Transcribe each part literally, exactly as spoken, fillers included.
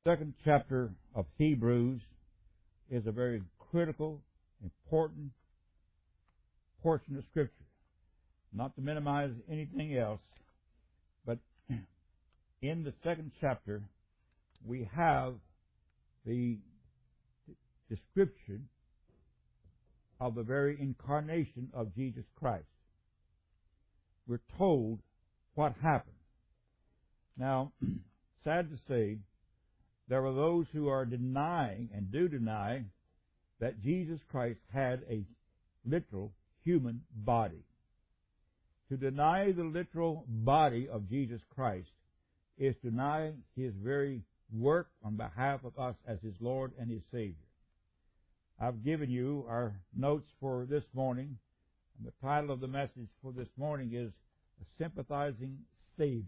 Second chapter of Hebrews is a very critical, important portion of Scripture. Not to minimize anything else, but in the second chapter we have the description of the very incarnation of Jesus Christ. We're told what happened. Now, sad to say, there are those who are denying and do deny that Jesus Christ had a literal human body. To deny the literal body of Jesus Christ is to deny His very work on behalf of us as His Lord and His Savior. I've given you our notes for this morning, and the title of the message for this morning is A Sympathizing Savior.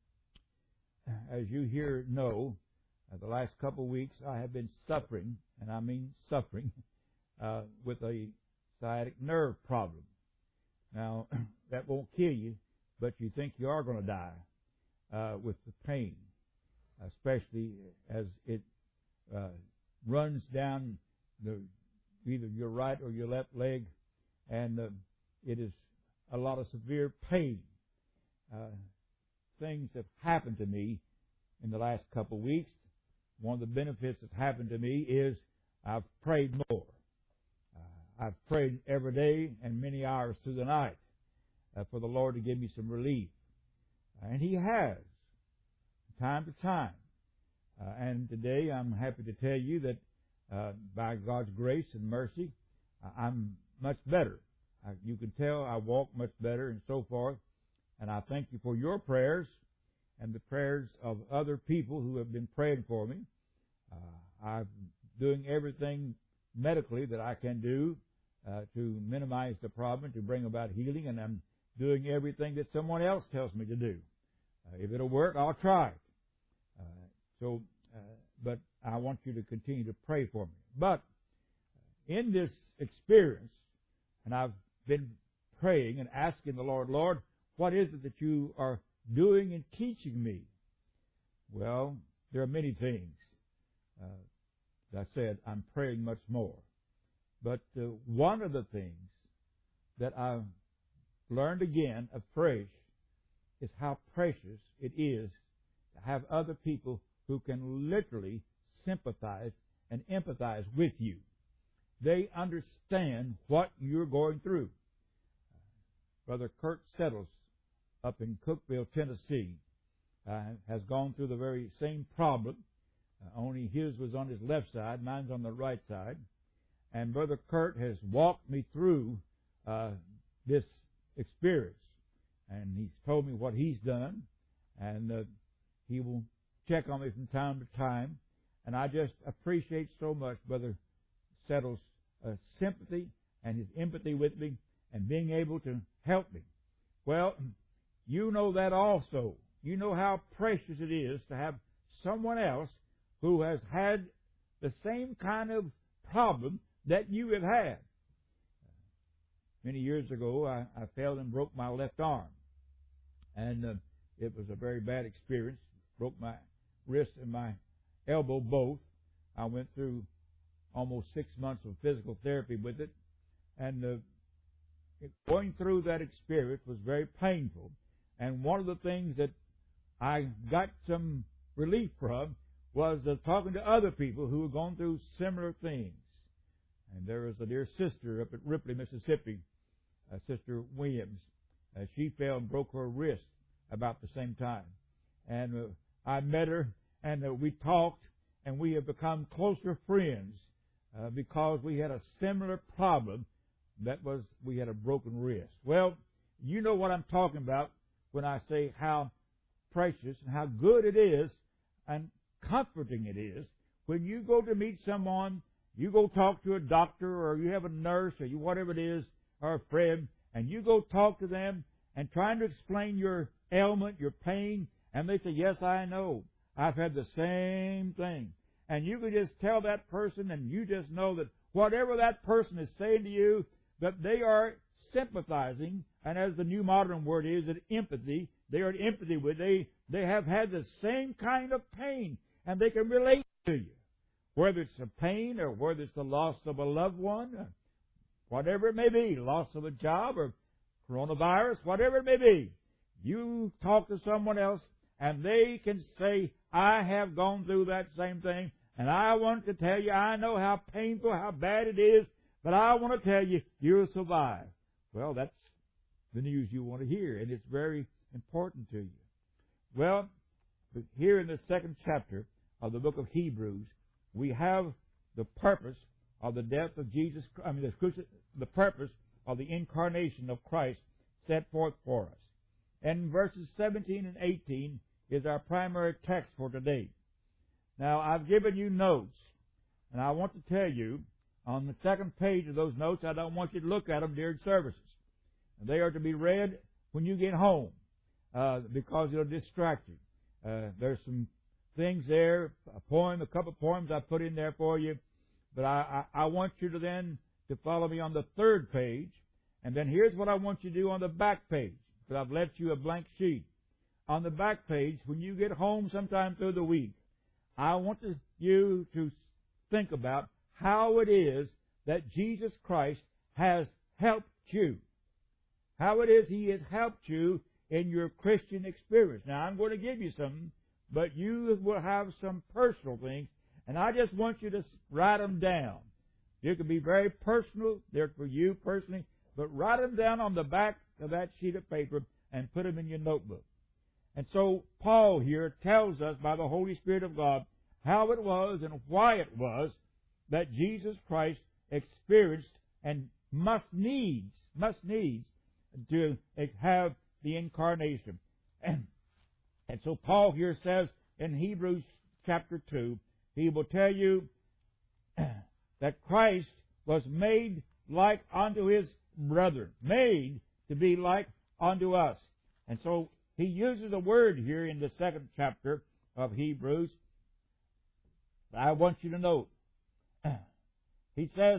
As you here know, uh, the last couple of weeks I have been suffering, and I mean suffering, uh, with a sciatic nerve problem. Now, that won't kill you, but you think you are going to die uh, with the pain, especially as it uh, runs down the, either your right or your left leg, and uh, it is a lot of severe pain. Uh, things have happened to me in the last couple of weeks. One of the benefits that's happened to me is I've prayed more. Uh, I've prayed every day and many hours through the night uh, for the Lord to give me some relief. And He has, time to time. Uh, and today I'm happy to tell you that uh, by God's grace and mercy, I'm much better. I, you can tell I walk much better and so forth. And I thank you for your prayers and the prayers of other people who have been praying for me. Uh, I'm doing everything medically that I can do uh, to minimize the problem, to bring about healing, and I'm doing everything that someone else tells me to do. Uh, if it'll work, I'll try it. Uh, so, uh, but I want you to continue to pray for me. But in this experience, and I've been praying and asking the Lord, Lord, what is it that you are doing and teaching me? Well, there are many things. Uh, as I said, I'm praying much more. But uh, one of the things that I've learned again afresh is how precious it is to have other people who can literally sympathize and empathize with you. They understand what you're going through. Brother Kurt Settles up in Cookeville, Tennessee, uh, has gone through the very same problem. Uh, only his was on his left side, mine's on the right side. And Brother Kurt has walked me through uh, this experience. And he's told me what he's done. And uh, he will check on me from time to time. And I just appreciate so much Brother Settles' uh, sympathy and his empathy with me and being able to help me. Well, you know that also. You know how precious it is to have someone else who has had the same kind of problem that you have had. Many years ago, I, I fell and broke my left arm. And uh, it was a very bad experience. Broke my wrist and my elbow both. I went through almost six months of physical therapy with it. And uh, going through that experience was very painful. And one of the things that I got some relief from was uh, talking to other people who had gone through similar things. And there was a dear sister up at Ripley, Mississippi, uh, Sister Williams. Uh, she fell and broke her wrist about the same time. And uh, I met her, and uh, we talked, and we have become closer friends uh, because we had a similar problem. That was, we had a broken wrist. Well, you know what I'm talking about when I say how precious and how good it is and comforting it is when you go to meet someone, you go talk to a doctor or you have a nurse or you whatever it is, or a friend, and you go talk to them and trying to explain your ailment, your pain, and they say, yes, I know. I've had the same thing. And you can just tell that person, and you just know that whatever that person is saying to you, that they are sympathizing, and as the new modern word is, that empathy, they are in empathy with, they, they have had the same kind of pain. and they can relate to you. Whether it's a pain or whether it's the loss of a loved one, or whatever it may be, loss of a job or coronavirus, whatever it may be, you talk to someone else and they can say, I have gone through that same thing, and I want to tell you, I know how painful, how bad it is, but I want to tell you, you'll survive. Well, that's the news you want to hear, and it's very important to you. Well, here in the second chapter of the book of Hebrews, we have the purpose of the death of Jesus, I mean, the, the purpose of the incarnation of Christ set forth for us. And verses seventeen and eighteen is our primary text for today. Now, I've given you notes, and I want to tell you, on the second page of those notes, I don't want you to look at them during services. They are to be read when you get home, uh, because it'll distract you. Uh, there's some things there, a poem, a couple of poems I put in there for you, but I, I, I want you to then to follow me on the third page, and then here's what I want you to do on the back page, because I've left you a blank sheet. On the back page, when you get home sometime through the week, I want to, you to think about how it is that Jesus Christ has helped you. How it is He has helped you in your Christian experience. Now, I'm going to give you some, but you will have some personal things, and I just want you to write them down. It could be very personal, they're for you personally, but write them down on the back of that sheet of paper and put them in your notebook. And so Paul here tells us by the Holy Spirit of God how it was and why it was that Jesus Christ experienced and must needs, must needs to have the incarnation. And, and so Paul here says in Hebrews chapter two, he will tell you that Christ was made like unto His brethren, made to be like unto us. And so he uses a word here in the second chapter of Hebrews that I want you to note. He says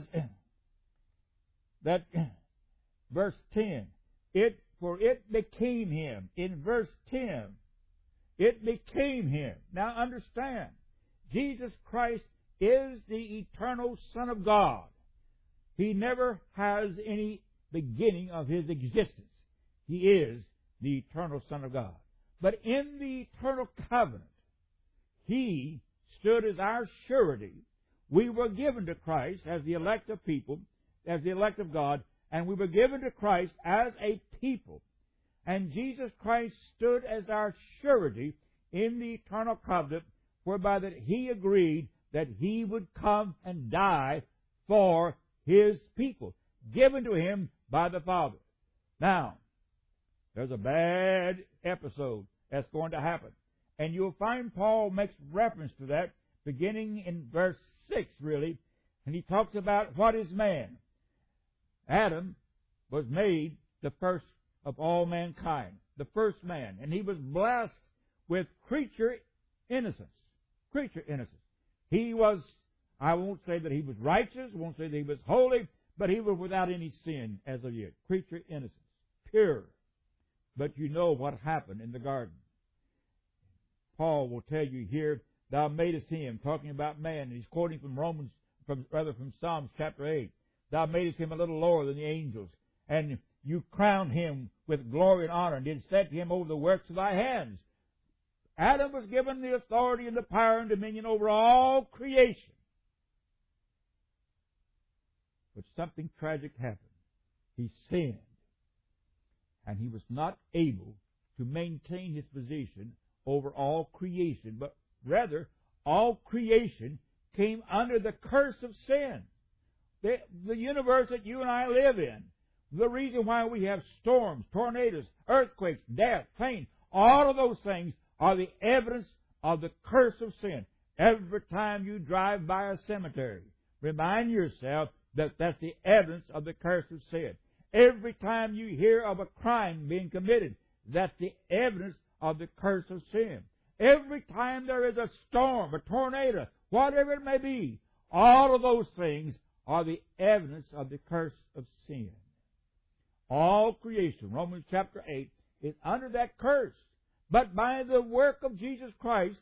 that, verse ten, it for it became Him. In verse ten, it became Him. Now understand, Jesus Christ is the eternal Son of God. He never has any beginning of His existence. He is the eternal Son of God. But in the eternal covenant, He stood as our surety. We were given to Christ as the elect of people, as the elect of God, and we were given to Christ as a people. And Jesus Christ stood as our surety in the eternal covenant, whereby that He agreed that He would come and die for His people, given to Him by the Father. Now, there's a bad episode that's going to happen. And you'll find Paul makes reference to that beginning in verse six, really. And he talks about what is man. Adam was made the first of all mankind, the first man. And he was blessed with creature innocence. Creature innocence. He was, I won't say that he was righteous, I won't say that he was holy, but he was without any sin as of yet. Creature innocence. Pure. But you know what happened in the garden. Paul will tell you here, thou madest him, talking about man, and he's quoting from Romans, from rather from Psalms chapter eight. Thou madest him a little lower than the angels, and you crowned him with glory and honor, and did set him over the works of thy hands. Adam was given the authority and the power and dominion over all creation. But something tragic happened. He sinned. And he was not able to maintain his position over all creation, but rather all creation came under the curse of sin. The, the universe that you and I live in, the reason why we have storms, tornadoes, earthquakes, death, pain, all of those things are the evidence of the curse of sin. Every time you drive by a cemetery, remind yourself that that's the evidence of the curse of sin. Every time you hear of a crime being committed, that's the evidence of the curse of sin. Every time there is a storm, a tornado, whatever it may be, all of those things are the evidence of the curse of sin. All creation, Romans chapter eight, is under that curse. But by the work of Jesus Christ,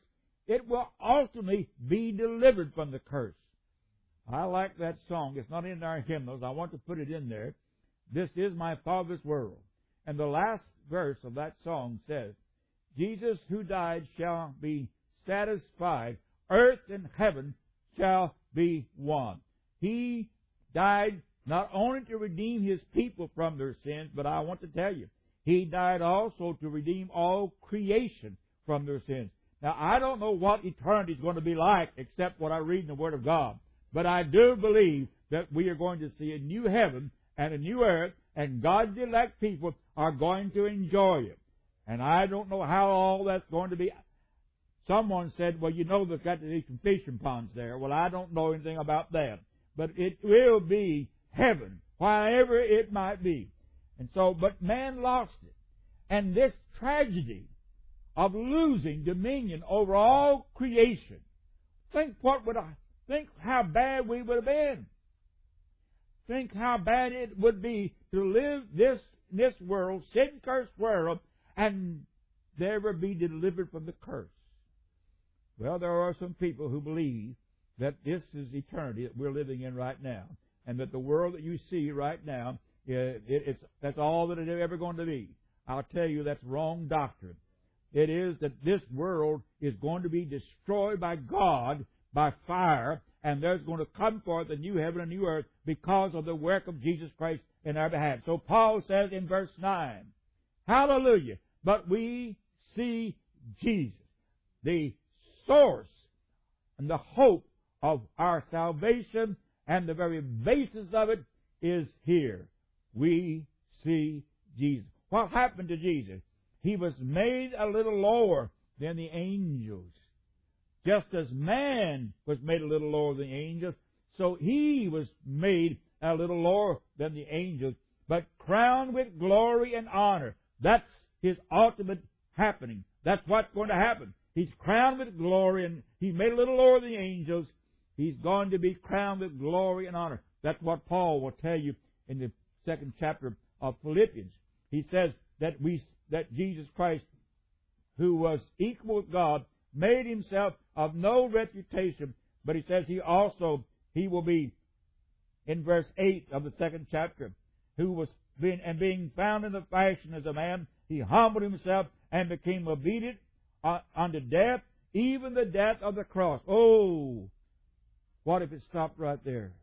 it will ultimately be delivered from the curse. I like that song. It's not in our hymnals. I want to put it in there. This is my Father's world. And the last verse of that song says, Jesus who died shall be satisfied. Earth and heaven shall be one. He died not only to redeem His people from their sins, but I want to tell you, He died also to redeem all creation from their sins. Now, I don't know what eternity is going to be like except what I read in the Word of God. But I do believe that we are going to see a new heaven and a new earth, and God's elect people are going to enjoy it. And I don't know how all that's going to be. Someone said, well, you know, there's got to be some fishing ponds there. Well, I don't know anything about that. But it will be heaven, wherever it might be. And so, but man lost it. And this tragedy of losing dominion over all creation, think what would I, think how bad we would have been. Think how bad it would be to live this, this world, sin-cursed world, and never be delivered from the curse. Well, there are some people who believe that this is eternity that we're living in right now, and that the world that you see right now, it, it's, that's all that it's ever going to be. I'll tell you that's wrong doctrine. It is that this world is going to be destroyed by God by fire, and there's going to come forth a new heaven and new earth because of the work of Jesus Christ in our behalf. So Paul says in verse nine, hallelujah, but we see Jesus, the source and the hope of our salvation, and the very basis of it is here. We see Jesus. What happened to Jesus? He was made a little lower than the angels. Just as man was made a little lower than the angels, so He was made a little lower than the angels, but crowned with glory and honor. That's His ultimate happening. That's what's going to happen. He's crowned with glory, and He's made a little lower than the angels. He's going to be crowned with glory and honor. That's what Paul will tell you in the second chapter of Philippians. He says that we that Jesus Christ, who was equal with God, made Himself of no reputation, but He says He also, He will be, in verse eight of the second chapter, who was being, and being found in the fashion as a man, He humbled Himself and became obedient uh, unto death, even the death of the cross. Oh, what if it stopped right there?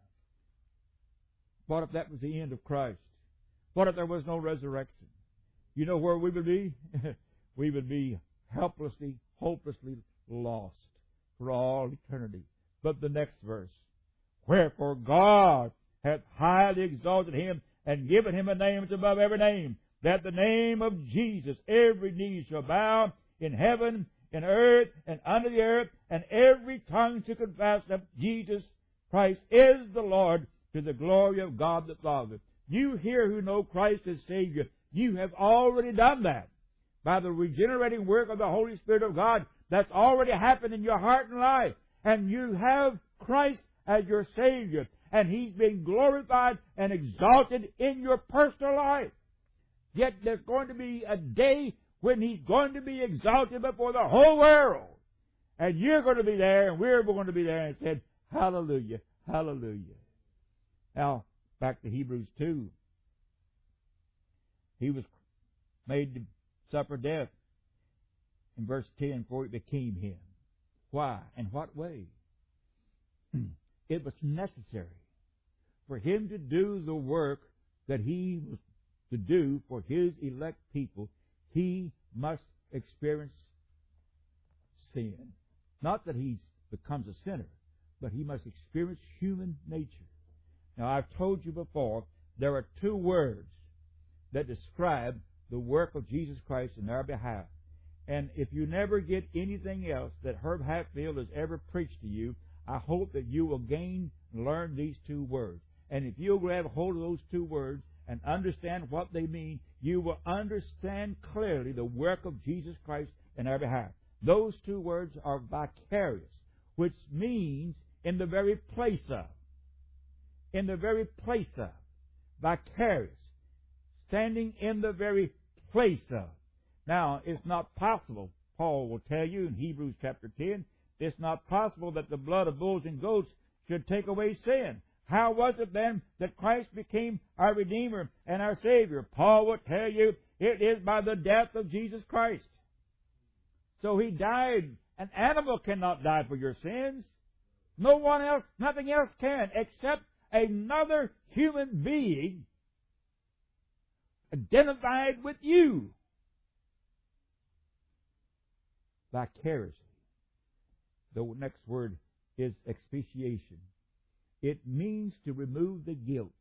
What if that was the end of Christ? What if there was no resurrection? You know where we would be? We would be helplessly, hopelessly lost for all eternity. But the next verse, wherefore God hath highly exalted Him and given Him a name that's above every name, that the name of Jesus every knee shall bow in heaven, in earth, and under the earth, and every tongue shall confess that Jesus Christ is the Lord, to the glory of God the Father. You here who know Christ as Savior, you have already done that. By the regenerating work of the Holy Spirit of God, that's already happened in your heart and life. And you have Christ as your Savior. And He's been glorified and exalted in your personal life. Yet there's going to be a day when He's going to be exalted before the whole world. And you're going to be there, and we're going to be there, and said, hallelujah, hallelujah. Now, back to Hebrews two. He was made to suffer death. In verse ten, for it became Him. Why? In what way? It was necessary for Him to do the work that He was to do for His elect people. He must experience sin. Not that He becomes a sinner, but He must experience human nature. Now, I've told you before, there are two words that describe the work of Jesus Christ in our behalf. And if you never get anything else that Herb Hatfield has ever preached to you, I hope that you will gain and learn these two words. And if you'll grab hold of those two words and understand what they mean, you will understand clearly the work of Jesus Christ in our behalf. Those two words are vicarious, which means in the very place of. In the very place of. Vicarious. Standing in the very place of. Now, it's not possible Paul will tell you in Hebrews chapter ten, it's not possible that the blood of bulls and goats should take away sin. How was it then that Christ became our Redeemer and our Savior? Paul will tell you it is by the death of Jesus Christ. So He died. An animal cannot die for your sins. No one else, nothing else can, except another human being identified with you vicariously. The next word is expiation. It means to remove the guilt.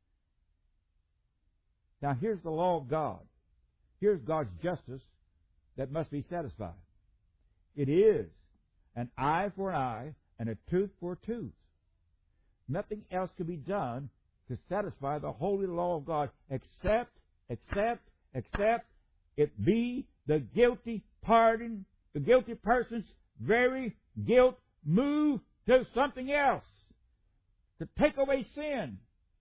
Now here's the law of God. Here's God's justice that must be satisfied. It is an eye for an eye and a tooth for a tooth. Nothing else can be done to satisfy the holy law of God except, except, except it be the guilty pardon, the guilty person's very guilt moved to something else to take away sin.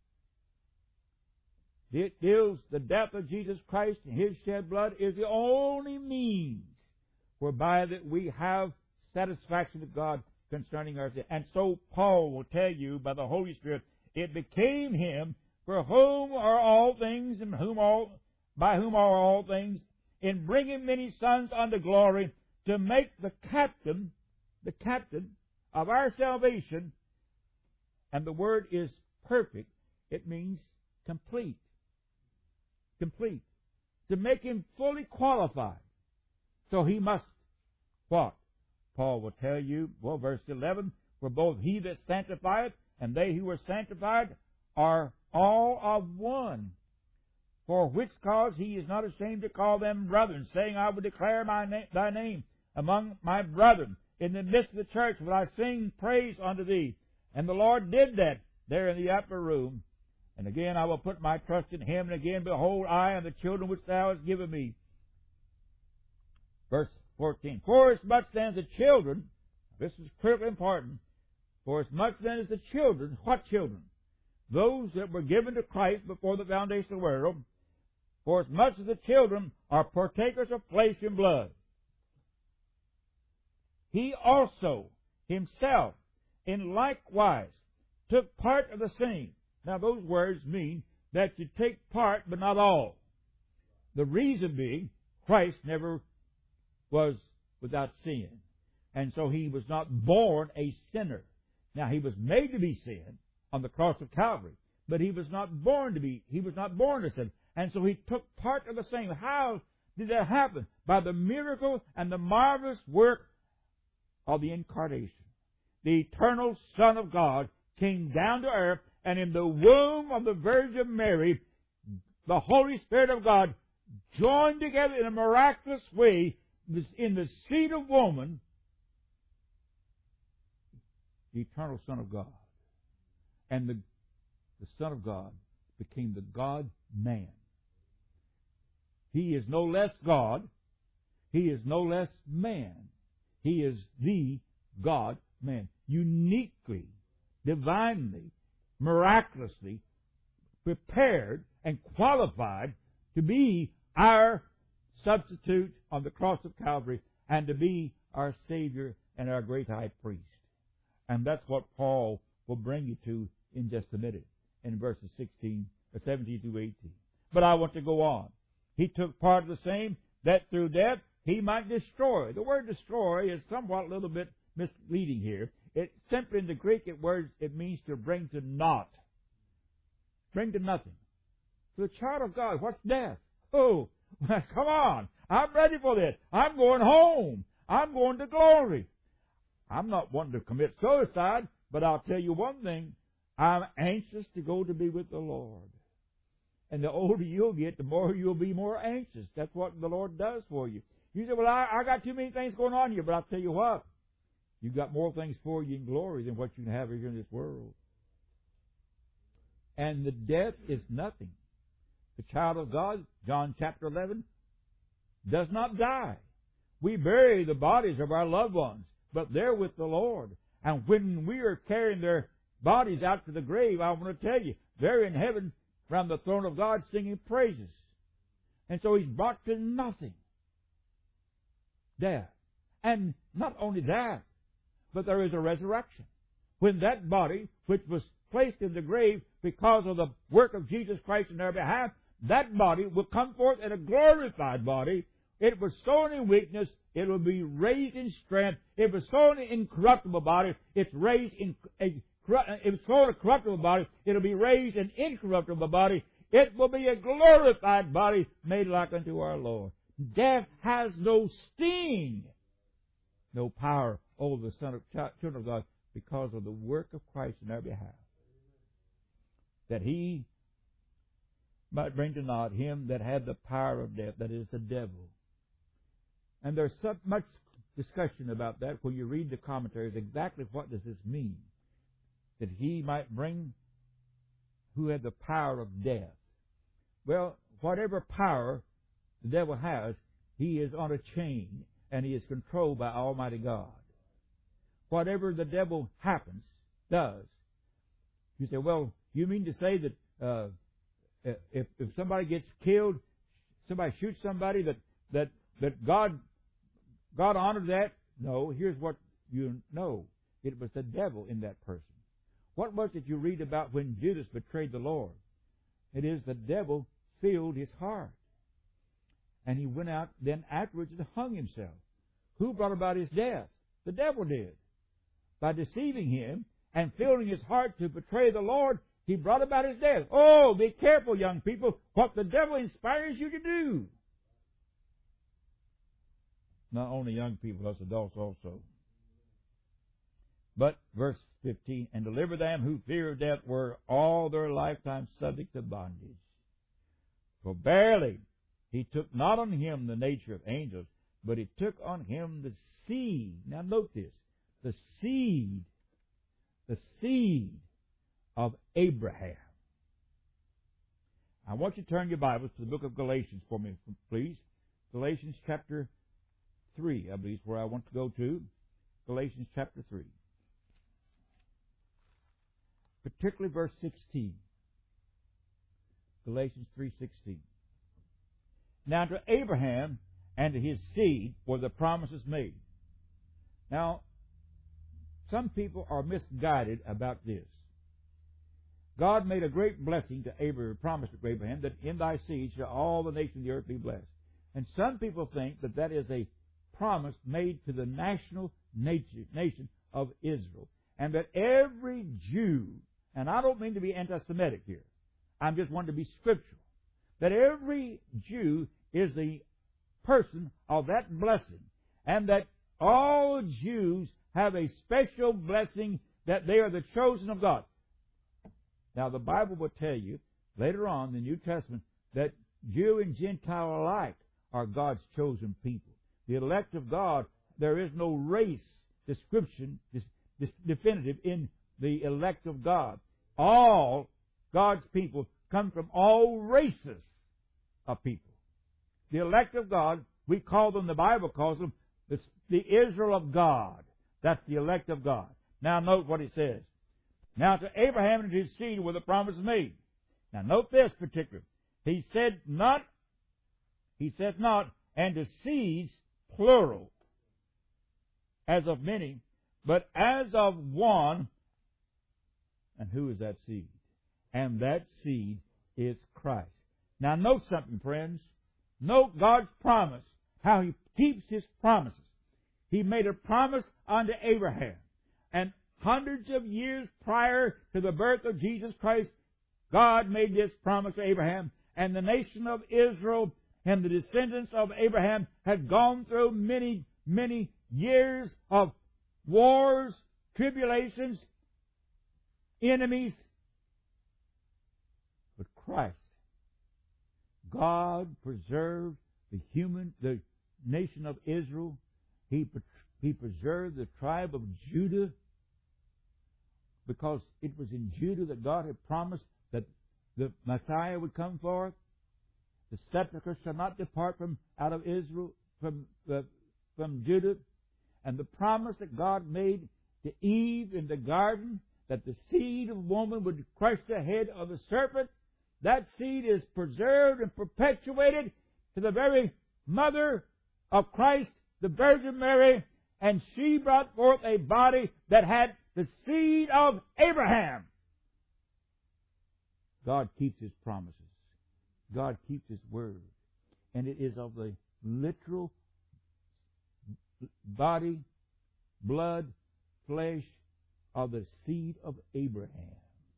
It is the death of Jesus Christ and His shed blood is the only means whereby that we have satisfaction with God concerning our sin. And so Paul will tell you by the Holy Spirit, it became Him for whom are all things and whom all, by whom are all things, in bringing many sons unto glory, to make the captain, the captain of our salvation, and the word is perfect, it means complete. Complete. To make Him fully qualified. So He must, what? Paul will tell you, well, verse eleven, for both He that sanctifieth and they who are sanctified are all of one. For which cause He is not ashamed to call them brethren, saying, I will declare my na- thy name among my brethren. In the midst of the church will I sing praise unto Thee. And the Lord did that there in the upper room. And again I will put my trust in Him. And again, behold, I and the children which Thou hast given me. Verse fourteen. For as much then as the children, this is critically important, for as much then as the children, what children? Those that were given to Christ before the foundation of the world, for as much as the children are partakers of flesh and blood, He also Himself in likewise took part of the same. Now those words mean that you take part but not all. The reason being, Christ never was without sin. And so He was not born a sinner. Now He was made to be sin on the cross of Calvary, but He was not born to be, He was not born a sin. And so He took part of the same. How did that happen? By the miracle and the marvelous work of the incarnation. The eternal Son of God came down to earth, and in the womb of the Virgin Mary, the Holy Spirit of God joined together in a miraculous way in the seed of woman, the eternal Son of God. And the, the Son of God became the God-man. He is no less God. He is no less man. He is the God-man. Uniquely, divinely, miraculously prepared and qualified to be our substitute on the cross of Calvary and to be our Savior and our great high priest. And that's what Paul will bring you to in just a minute in verses sixteen, seventeen through eighteen. But I want to go on. He took part of the same, that through death He might destroy. The word destroy is somewhat a little bit misleading here. It simply in the Greek it words it means to bring to naught. Bring to nothing. For the child of God, what's death? Oh, come on. I'm ready for this. I'm going home. I'm going to glory. I'm not wanting to commit suicide, but I'll tell you one thing. I'm anxious to go to be with the Lord. And the older you'll get, the more you'll be more anxious. That's what the Lord does for you. You say, well, I, I got too many things going on here, but I'll tell you what. You've got more things for you in glory than what you can have here in this world. And the death is nothing. The child of God, John chapter eleven, does not die. We bury the bodies of our loved ones, but they're with the Lord. And when we are carrying their bodies out to the grave, I want to tell you, they're in heaven around the throne of God singing praises. And so He's brought to nothing death. And not only that, but there is a resurrection. When that body, which was placed in the grave because of the work of Jesus Christ in their behalf, that body will come forth in a glorified body. It was sown in weakness. It will be raised in strength. It was sown in incorruptible body. It's raised in a, it was sown a corruptible body. It'll be raised in incorruptible body. It will be a glorified body made like unto our Lord. Death has no sting, no power over the Son of children of God, because of the work of Christ in our behalf, that He might bring to naught him that had the power of death, that is, the devil. And there's so much discussion about that when you read the commentaries. Exactly what does this mean? That He might bring who had the power of death. Well, whatever power the devil has, he is on a chain, and he is controlled by Almighty God. Whatever the devil happens, does. You say, well, you mean to say that uh, if if somebody gets killed, somebody shoots somebody, that that that God God honored that? No. Here's what you know: it was the devil in that person. What was it you read about when Judas betrayed the Lord? It is the devil filled his heart, and he went out then afterwards and hung himself. Who brought about his death? The devil did. By deceiving him and filling his heart to betray the Lord, he brought about his death. Oh, be careful, young people, what the devil inspires you to do. Not only young people, us adults also. But, verse fifteen, and deliver them who fear death were all their lifetime subject to bondage. For barely he took not on him the nature of angels, but he took on him the seed. Now note this. The seed, the seed of Abraham. I want you to turn your Bibles to the book of Galatians for me, please. Galatians chapter three, I believe, is where I want to go to. Galatians chapter three. Particularly verse sixteen. Galatians three sixteen. Now to Abraham and to his seed were the promises made. Now, some people are misguided about this. God made a great blessing to Abraham, promised to Abraham, that in thy seed shall all the nations of the earth be blessed. And some people think that that is a promise made to the national nation of Israel. And that every Jew, and I don't mean to be anti-Semitic here, I'm just wanting to be scriptural, that every Jew is the person of that blessing, and that all Jews have a special blessing, that they are the chosen of God. Now, the Bible will tell you later on in the New Testament that Jew and Gentile alike are God's chosen people. The elect of God, there is no race description this, this definitive in the elect of God. All God's people come from all races of people. The elect of God, we call them, the Bible calls them, the, the Israel of God. That's the elect of God. Now note what it says. Now to Abraham and his seed were the promises made. Now note this particular. He said not, he said not, and to seeds, plural, as of many, but as of one. And who is that seed? And that seed is Christ. Now note something, friends. Note God's promise, how He keeps His promises. He made a promise unto Abraham. And hundreds of years prior to the birth of Jesus Christ, God made this promise to Abraham. And the nation of Israel and the descendants of Abraham had gone through many, many years of wars, tribulations, enemies. But Christ, God preserved the human, the nation of Israel. He, he preserved the tribe of Judah, because it was in Judah that God had promised that the Messiah would come forth. The sepulchre shall not depart from out of Israel, from uh, from Judah. And the promise that God made to Eve in the garden, that the seed of woman would crush the head of the serpent, that seed is preserved and perpetuated to the very mother of Christ, the Virgin Mary, and she brought forth a body that had the seed of Abraham. God keeps His promises. God keeps His word. And it is of the literal body, blood, flesh of the seed of Abraham.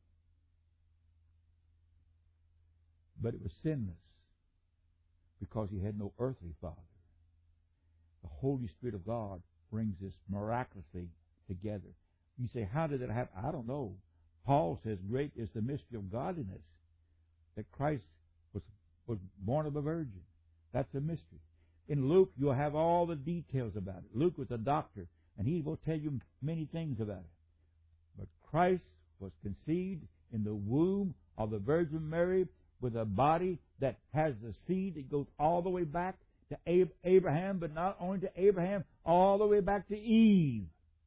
But it was sinless because he had no earthly father. The Holy Spirit of God brings this miraculously together. You say, how did it happen? I don't know. Paul says, great is the mystery of godliness, that Christ was, was born of a virgin. That's a mystery. In Luke, you'll have all the details about it. Luke was a doctor, and he will tell you many things about it. But Christ was conceived in the womb of the Virgin Mary with a body that has the seed that goes all the way back to Abraham, but not only to Abraham, all the way back to Eve.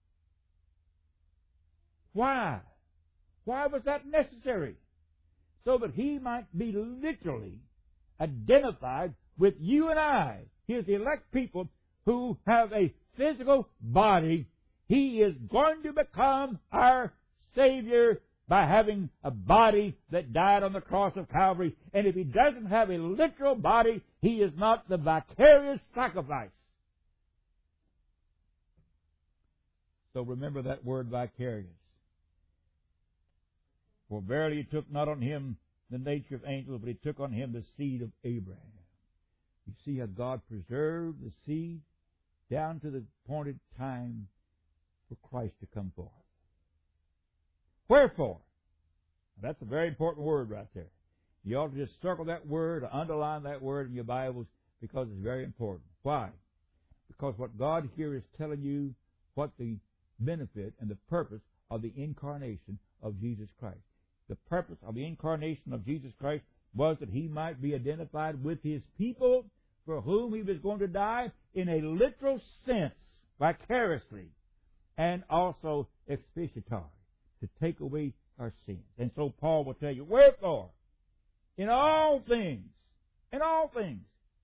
Why? Why was that necessary? So that he might be literally identified with you and I, His elect people who have a physical body. He is going to become our Savior by having a body that died on the cross of Calvary. And if He doesn't have a literal body, He is not the vicarious sacrifice. So remember that word vicarious. For verily He took not on Him the nature of angels, but He took on Him the seed of Abraham. You see how God preserved the seed down to the appointed time for Christ to come forth. Wherefore? Now that's a very important word right there. You ought to just circle that word or underline that word in your Bibles because it's very important. Why? Because what God here is telling you what the benefit and the purpose of the incarnation of Jesus Christ. The purpose of the incarnation of Jesus Christ was that He might be identified with His people for whom He was going to die in a literal sense, vicariously, and also expiatory, to take away our sins. And so Paul will tell you, wherefore, in all things, in all things,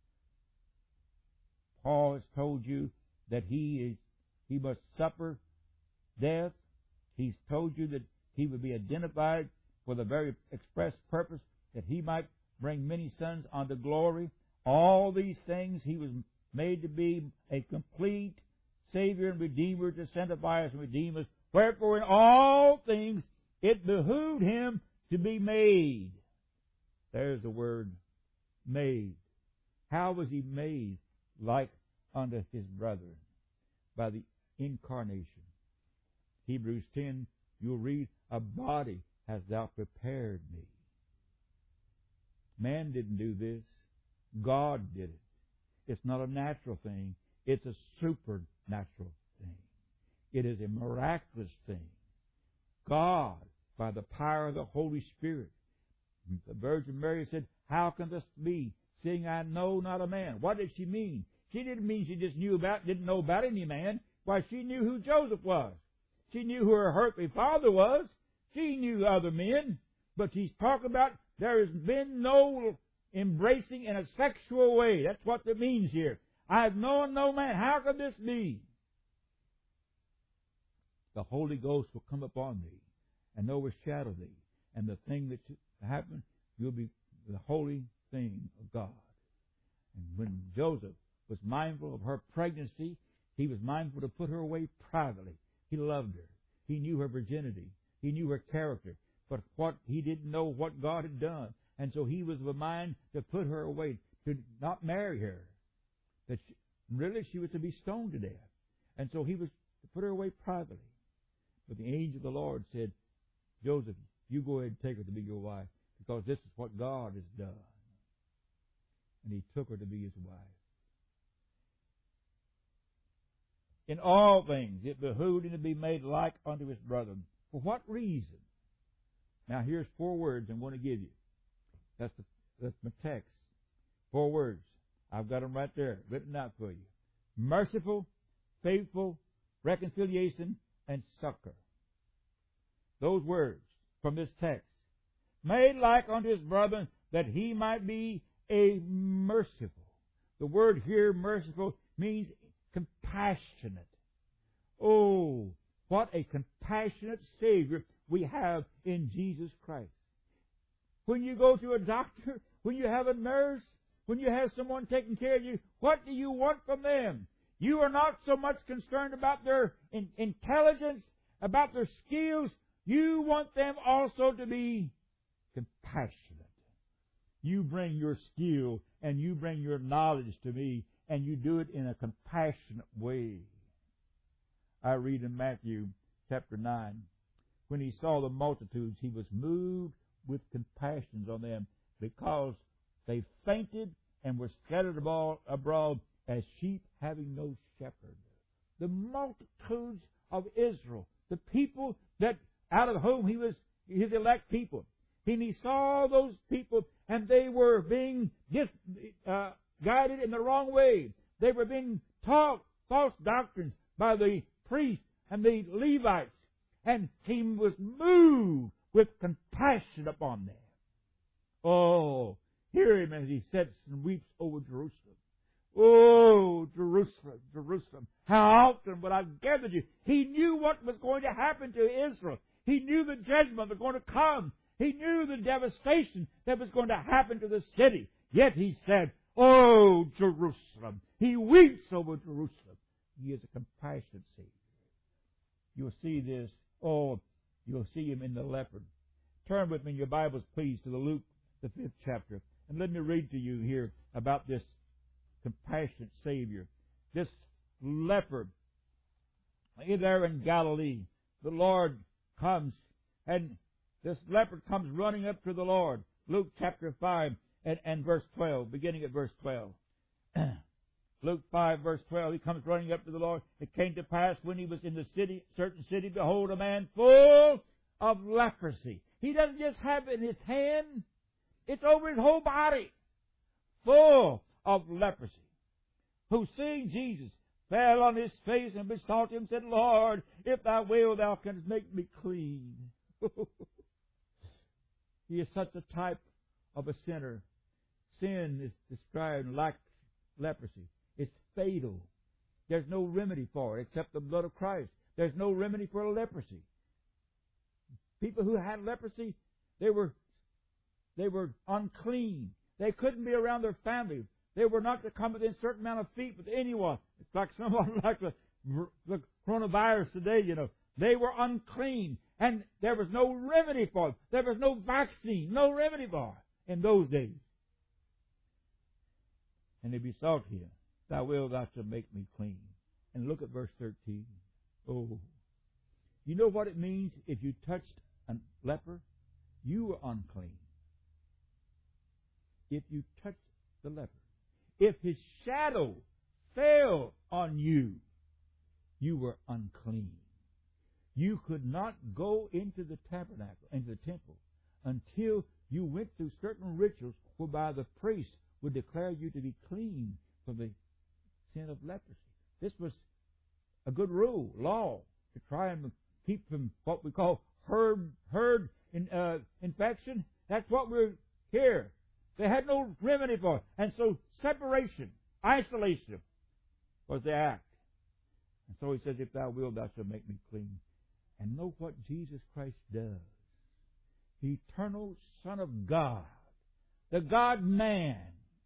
Paul has told you that he is he must suffer death. He's told you that He would be identified for the very express purpose that He might bring many sons unto glory. All these things He was made to be a complete Savior and Redeemer, to sanctify us and redeem us. Wherefore in all things it behooved Him to be made. There's the word, made. How was He made like unto His brethren? By the incarnation. Hebrews ten, you'll read, a body hast thou prepared me. Man didn't do this. God did it. It's not a natural thing. It's a supernatural thing. It is a miraculous thing. God, by the power of the Holy Spirit. The Virgin Mary said, how can this be, seeing I know not a man? What did she mean? She didn't mean she just knew about, didn't know about any man. Why, she knew who Joseph was. She knew who her earthly father was. She knew other men. But she's talking about there has been no embracing in a sexual way. That's what it means here. I have known no man. How could this be? The Holy Ghost will come upon thee and overshadow thee. And the thing that should happen, you'll be the holy thing of God. And when Joseph was mindful of her pregnancy, he was mindful to put her away privately. He loved her. He knew her virginity. He knew her character. But what he didn't know what God had done. And so he was of a mind to put her away, to not marry her. That she, really she was to be stoned to death. And so he was to put her away privately. But the angel of the Lord said, Joseph, you go ahead and take her to be your wife, because this is what God has done. And he took her to be his wife. In all things it behooved him to be made like unto his brethren. For what reason? Now here's four words I'm going to give you. That's the, that's my text. Four words. I've got them right there, written out for you. Merciful, faithful, reconciliation, and succor. Those words from this text. Made like unto his brethren, that he might be a merciful. The word here, merciful, means compassionate. Oh, what a compassionate Savior we have in Jesus Christ. When you go to a doctor, when you have a nurse, when you have someone taking care of you, what do you want from them? You are not so much concerned about their in- intelligence, about their skills. You want them also to be compassionate. You bring your skill and you bring your knowledge to me, and you do it in a compassionate way. I read in Matthew chapter nine, when he saw the multitudes, he was moved with compassion on them, because they fainted and were scattered abroad as sheep having no shepherd. The multitudes of Israel, the people that out of whom he was his elect people. And he saw those people, and they were being dis, uh, guided in the wrong way. They were being taught false doctrines by the priests and the Levites. And he was moved with compassion upon them. Oh, hear him as he sits and weeps over Jerusalem. Oh, Jerusalem, Jerusalem, how often would I have gathered you? He knew what was going to happen to Israel. He knew the judgment was going to come. He knew the devastation that was going to happen to the city. Yet he said, oh, Jerusalem. He weeps over Jerusalem. He is a compassionate Savior. You'll see this. Oh, you'll see him in the leopard. Turn with me in your Bibles, please, to the Luke, the fifth chapter. And let me read to you here about this compassionate Savior. This leopard, there in Galilee, the Lord comes, and this leopard comes running up to the Lord. Luke chapter five and, and verse twelve, beginning at verse twelve. Luke five, verse twelve, he comes running up to the Lord. It came to pass when he was in the city, certain city, behold, a man full of leprosy. He doesn't just have it in his hand, it's over his whole body. Full of leprosy. Who, seeing Jesus, fell on his face and besought him, said, Lord, if thou wilt, thou canst make me clean. He is such a type of a sinner. Sin is described like leprosy. It's fatal. There's no remedy for it except the blood of Christ. There's no remedy for leprosy. People who had leprosy, they were they were unclean. They couldn't be around their family. They were not to come within a certain amount of feet with anyone. It's like someone like the, the coronavirus today, you know. They were unclean, and there was no remedy for it. There was no vaccine, no remedy for it in those days. And they besought him, thou wilt thou shalt make me clean. And look at verse thirteen. Oh, you know what it means if you touched a leper? You were unclean. If you touched the leper. If his shadow fell on you, you were unclean. You could not go into the tabernacle, into the temple, until you went through certain rituals whereby the priest would declare you to be clean from the sin of leprosy. This was a good rule, law, to try and keep from what we call herd, herd in, uh, infection. That's what we're here. They had no remedy for it. And so separation, isolation was the act. And so he says, if thou wilt, thou shalt make me clean. And know what Jesus Christ does. The eternal Son of God, the God-man.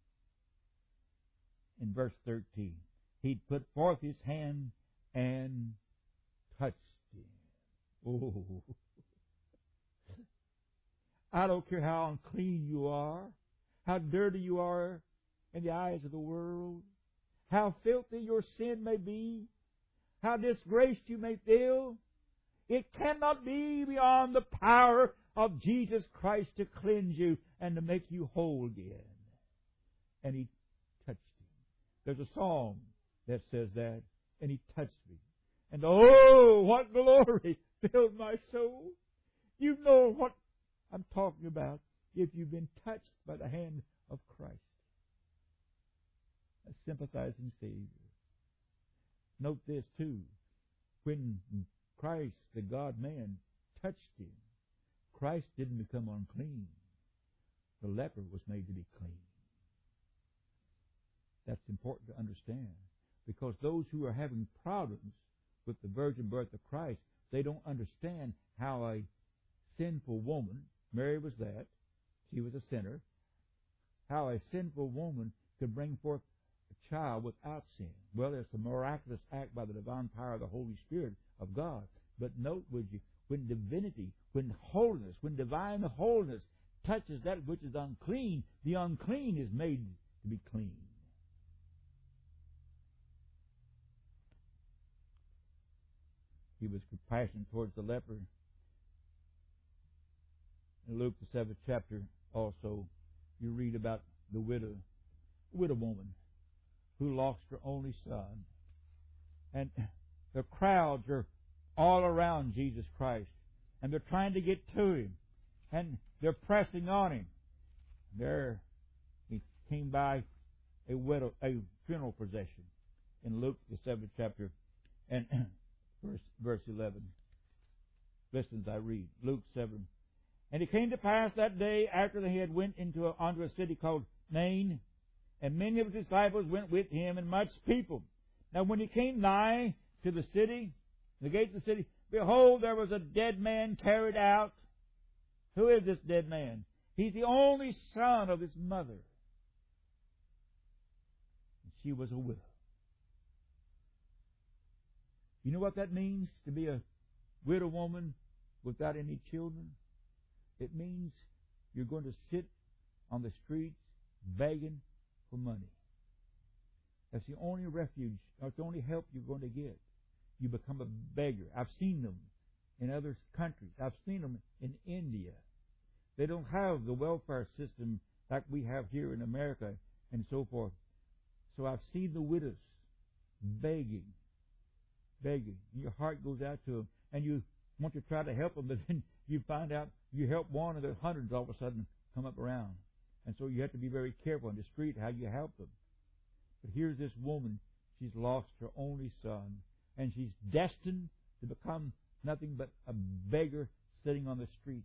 In verse thirteen, he put forth his hand and touched him. Oh, I don't care how unclean you are, how dirty you are in the eyes of the world, how filthy your sin may be, how disgraced you may feel. It cannot be beyond the power of Jesus Christ to cleanse you and to make you whole again. And he touched him. There's a song that says that, and he touched me. And oh, what glory filled my soul. You know what I'm talking about if you've been touched by the hand of Christ. A sympathizing Savior. Note this too. When Christ, the God-man, touched him, Christ didn't become unclean. The leper was made to be clean. That's important to understand. Because those who are having problems with the virgin birth of Christ, they don't understand how a sinful woman, Mary was that, she was a sinner, how a sinful woman could bring forth a child without sin. Well, it's a miraculous act by the divine power of the Holy Spirit of God. But note, would you, when divinity, when holiness, when divine holiness touches that which is unclean, the unclean is made to be clean. He was compassionate towards the leper. In Luke, the seventh chapter, also, you read about the widow, widow woman who lost her only son. And the crowds are all around Jesus Christ, and they're trying to get to Him, and they're pressing on Him. There, He came by a widow, a funeral procession in Luke, the seventh chapter, and verse, verse eleven. Listen as I read. Luke seven. And it came to pass that day after they had went into a, unto a city called Nain, and many of his disciples went with him, and much people. Now when he came nigh to the city, the gates of the city, behold, there was a dead man carried out. Who is this dead man? He's the only son of his mother. And she was a widow. You know what that means, to be a widow woman without any children? It means you're going to sit on the streets begging for money. That's the only refuge, that's the only help you're going to get. You become a beggar. I've seen them in other countries. I've seen them in India. They don't have the welfare system like we have here in America and so forth. So I've seen the widows begging, begging. Your heart goes out to them, and you want to try to help them, but then you find out you help one, and there's hundreds all of a sudden come up around. And so you have to be very careful on the street how you help them. But here's this woman. She's lost her only son, and she's destined to become nothing but a beggar sitting on the streets.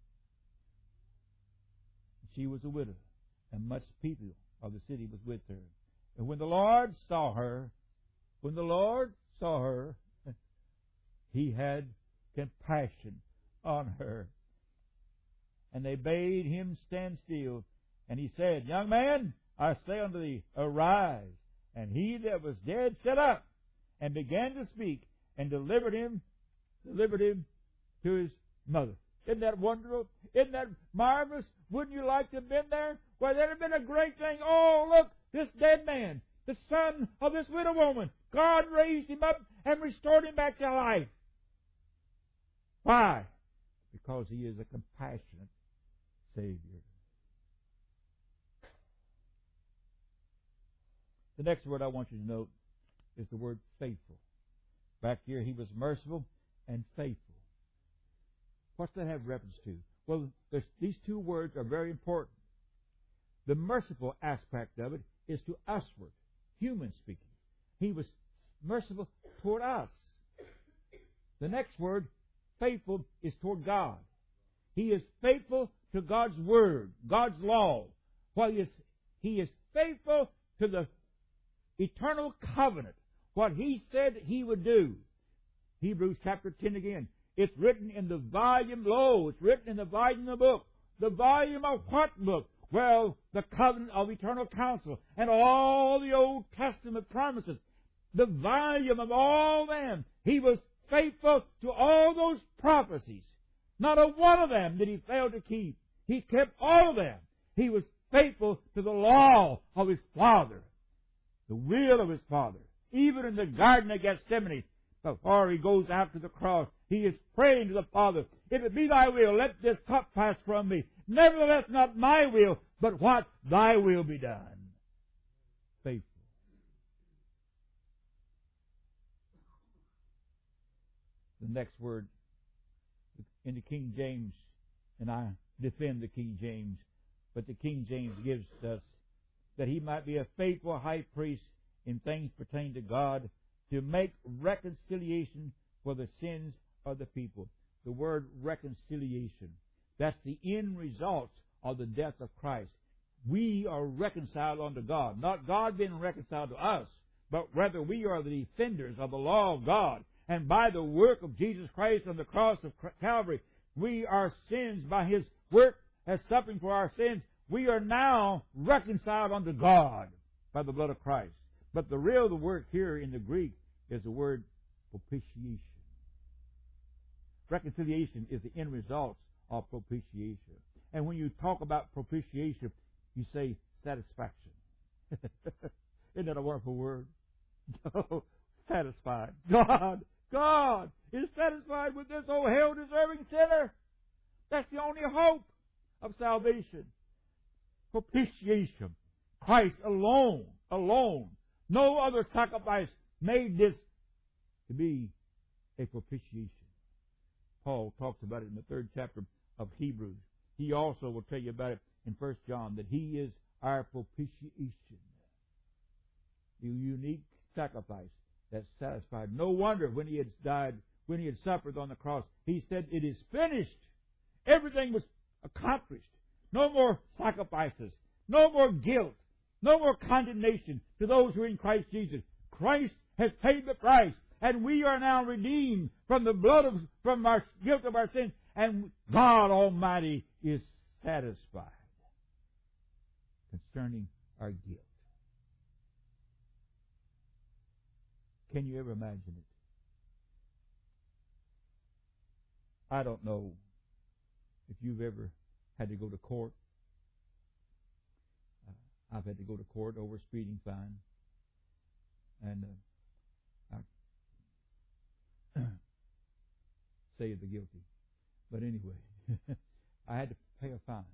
She was a widow, and much people of the city was with her. And when the Lord saw her, when the Lord saw her, He had compassion on her. And they bade him stand still. And he said, Young man, I say unto thee, arise. And he that was dead sat up, and began to speak, and delivered him, delivered him to his mother. Isn't that wonderful? Isn't that marvelous? Wouldn't you like to have been there? Well, that would have been a great thing. Oh, look, this dead man, the son of this widow woman, God raised him up and restored him back to life. Why? Because He is a compassionate Savior. The next word I want you to note is the word faithful. Back here, He was merciful and faithful. What's that have reference to? Well, these two words are very important. The merciful aspect of it is to usward, human speaking. He was merciful toward us. The next word, faithful, is toward God. He is faithful to God's Word, God's law. What he is, he is faithful to the eternal covenant, what He said He would do. Hebrews chapter ten again. It's written in the volume, lo, it's written in the volume of the book. The volume of what book? Well, the covenant of eternal counsel and all the Old Testament promises. The volume of all them. He was faithful to all those prophecies. Not a one of them did He fail to keep. He kept all of them. He was faithful to the law of His Father, the will of His Father. Even in the Garden of Gethsemane, before He goes out to the cross, He is praying to the Father, if it be Thy will, let this cup pass from me. Nevertheless, not my will, but what? Thy will be done. Faithful. The next word in the King James, and I defend the King James, but the King James gives us that He might be a faithful high priest in things pertaining to God, to make reconciliation for the sins of the people. The word reconciliation, that's the end result of the death of Christ. We are reconciled unto God. Not God being reconciled to us, but rather we are the defenders of the law of God. And by the work of Jesus Christ on the cross of Calvary, we are sins by His work as suffering for our sins. We are now reconciled unto God by the blood of Christ. But the real the word here in the Greek is the word propitiation. Reconciliation is the end result of propitiation. And when you talk about propitiation, you say satisfaction. Isn't that a wonderful word? Satisfied. God, God is satisfied with this, oh hell-deserving sinner. That's the only hope of salvation. Propitiation. Christ alone, alone. No other sacrifice made this to be a propitiation. Paul talks about it in the third chapter of Hebrews. He also will tell you about it in First John, that He is our propitiation. The unique sacrifice that satisfied. No wonder when He had died, when He had suffered on the cross, He said, "It is finished." Everything was accomplished. No more sacrifices. No more guilt. No more condemnation to those who are in Christ Jesus. Christ has paid the price, and we are now redeemed from the blood of, from our guilt of our sins, and God Almighty is satisfied concerning our guilt. Can you ever imagine it? I don't know if you've ever had to go to court. Uh, I've had to go to court over a speeding fine. And uh, I save the guilty. But anyway, I had to pay a fine.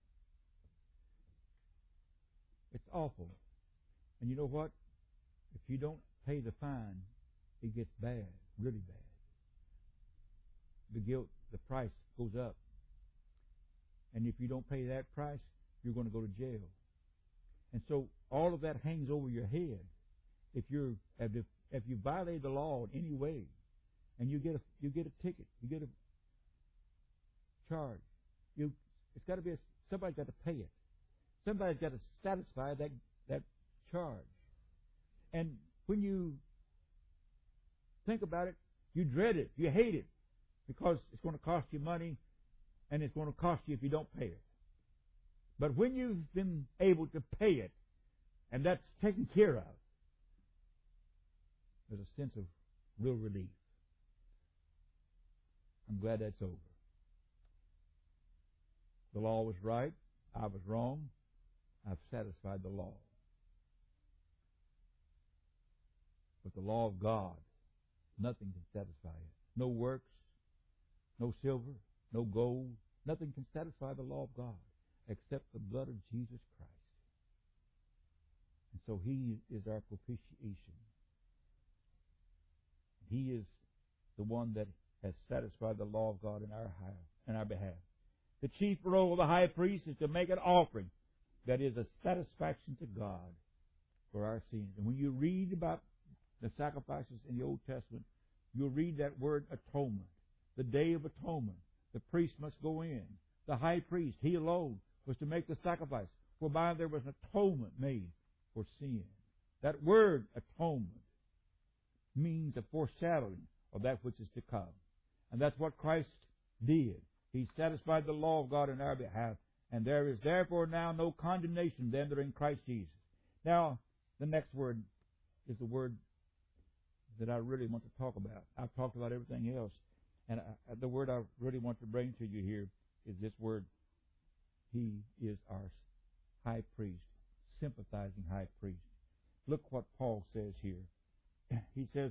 It's awful. And you know what? If you don't pay the fine, it gets bad, really bad. The guilt, the price goes up. And if you don't pay that price, you're going to go to jail. And so all of that hangs over your head. If you're if, if you violate the law in any way, and you get a you get a ticket, you get a charge, you it's got to be a, somebody's got to pay it. Somebody's got to satisfy that that charge. And when you think about it, you dread it, you hate it, because it's going to cost you money, and it's going to cost you if you don't pay it. But when you've been able to pay it, and that's taken care of, there's a sense of real relief. I'm glad that's over. The law was right. I was wrong. I've satisfied the law. But the law of God, nothing can satisfy it. No works, no silver, no gold. Nothing can satisfy the law of God except the blood of Jesus Christ. And so He is our propitiation. He is the one that has satisfied the law of God in our in our behalf. The chief role of the high priest is to make an offering that is a satisfaction to God for our sins. And when you read about the sacrifices in the Old Testament, you'll read that word atonement, the Day of Atonement. The priest must go in. The high priest, he alone, was to make the sacrifice, whereby there was an atonement made for sin. That word atonement means a foreshadowing of that which is to come. And that's what Christ did. He satisfied the law of God in our behalf, and there is therefore now no condemnation to them that are in Christ Jesus. Now, the next word is the word that I really want to talk about. I've talked about everything else, and I, the word I really want to bring to you here is this word. He is our high priest, sympathizing high priest. Look what Paul says here. He says,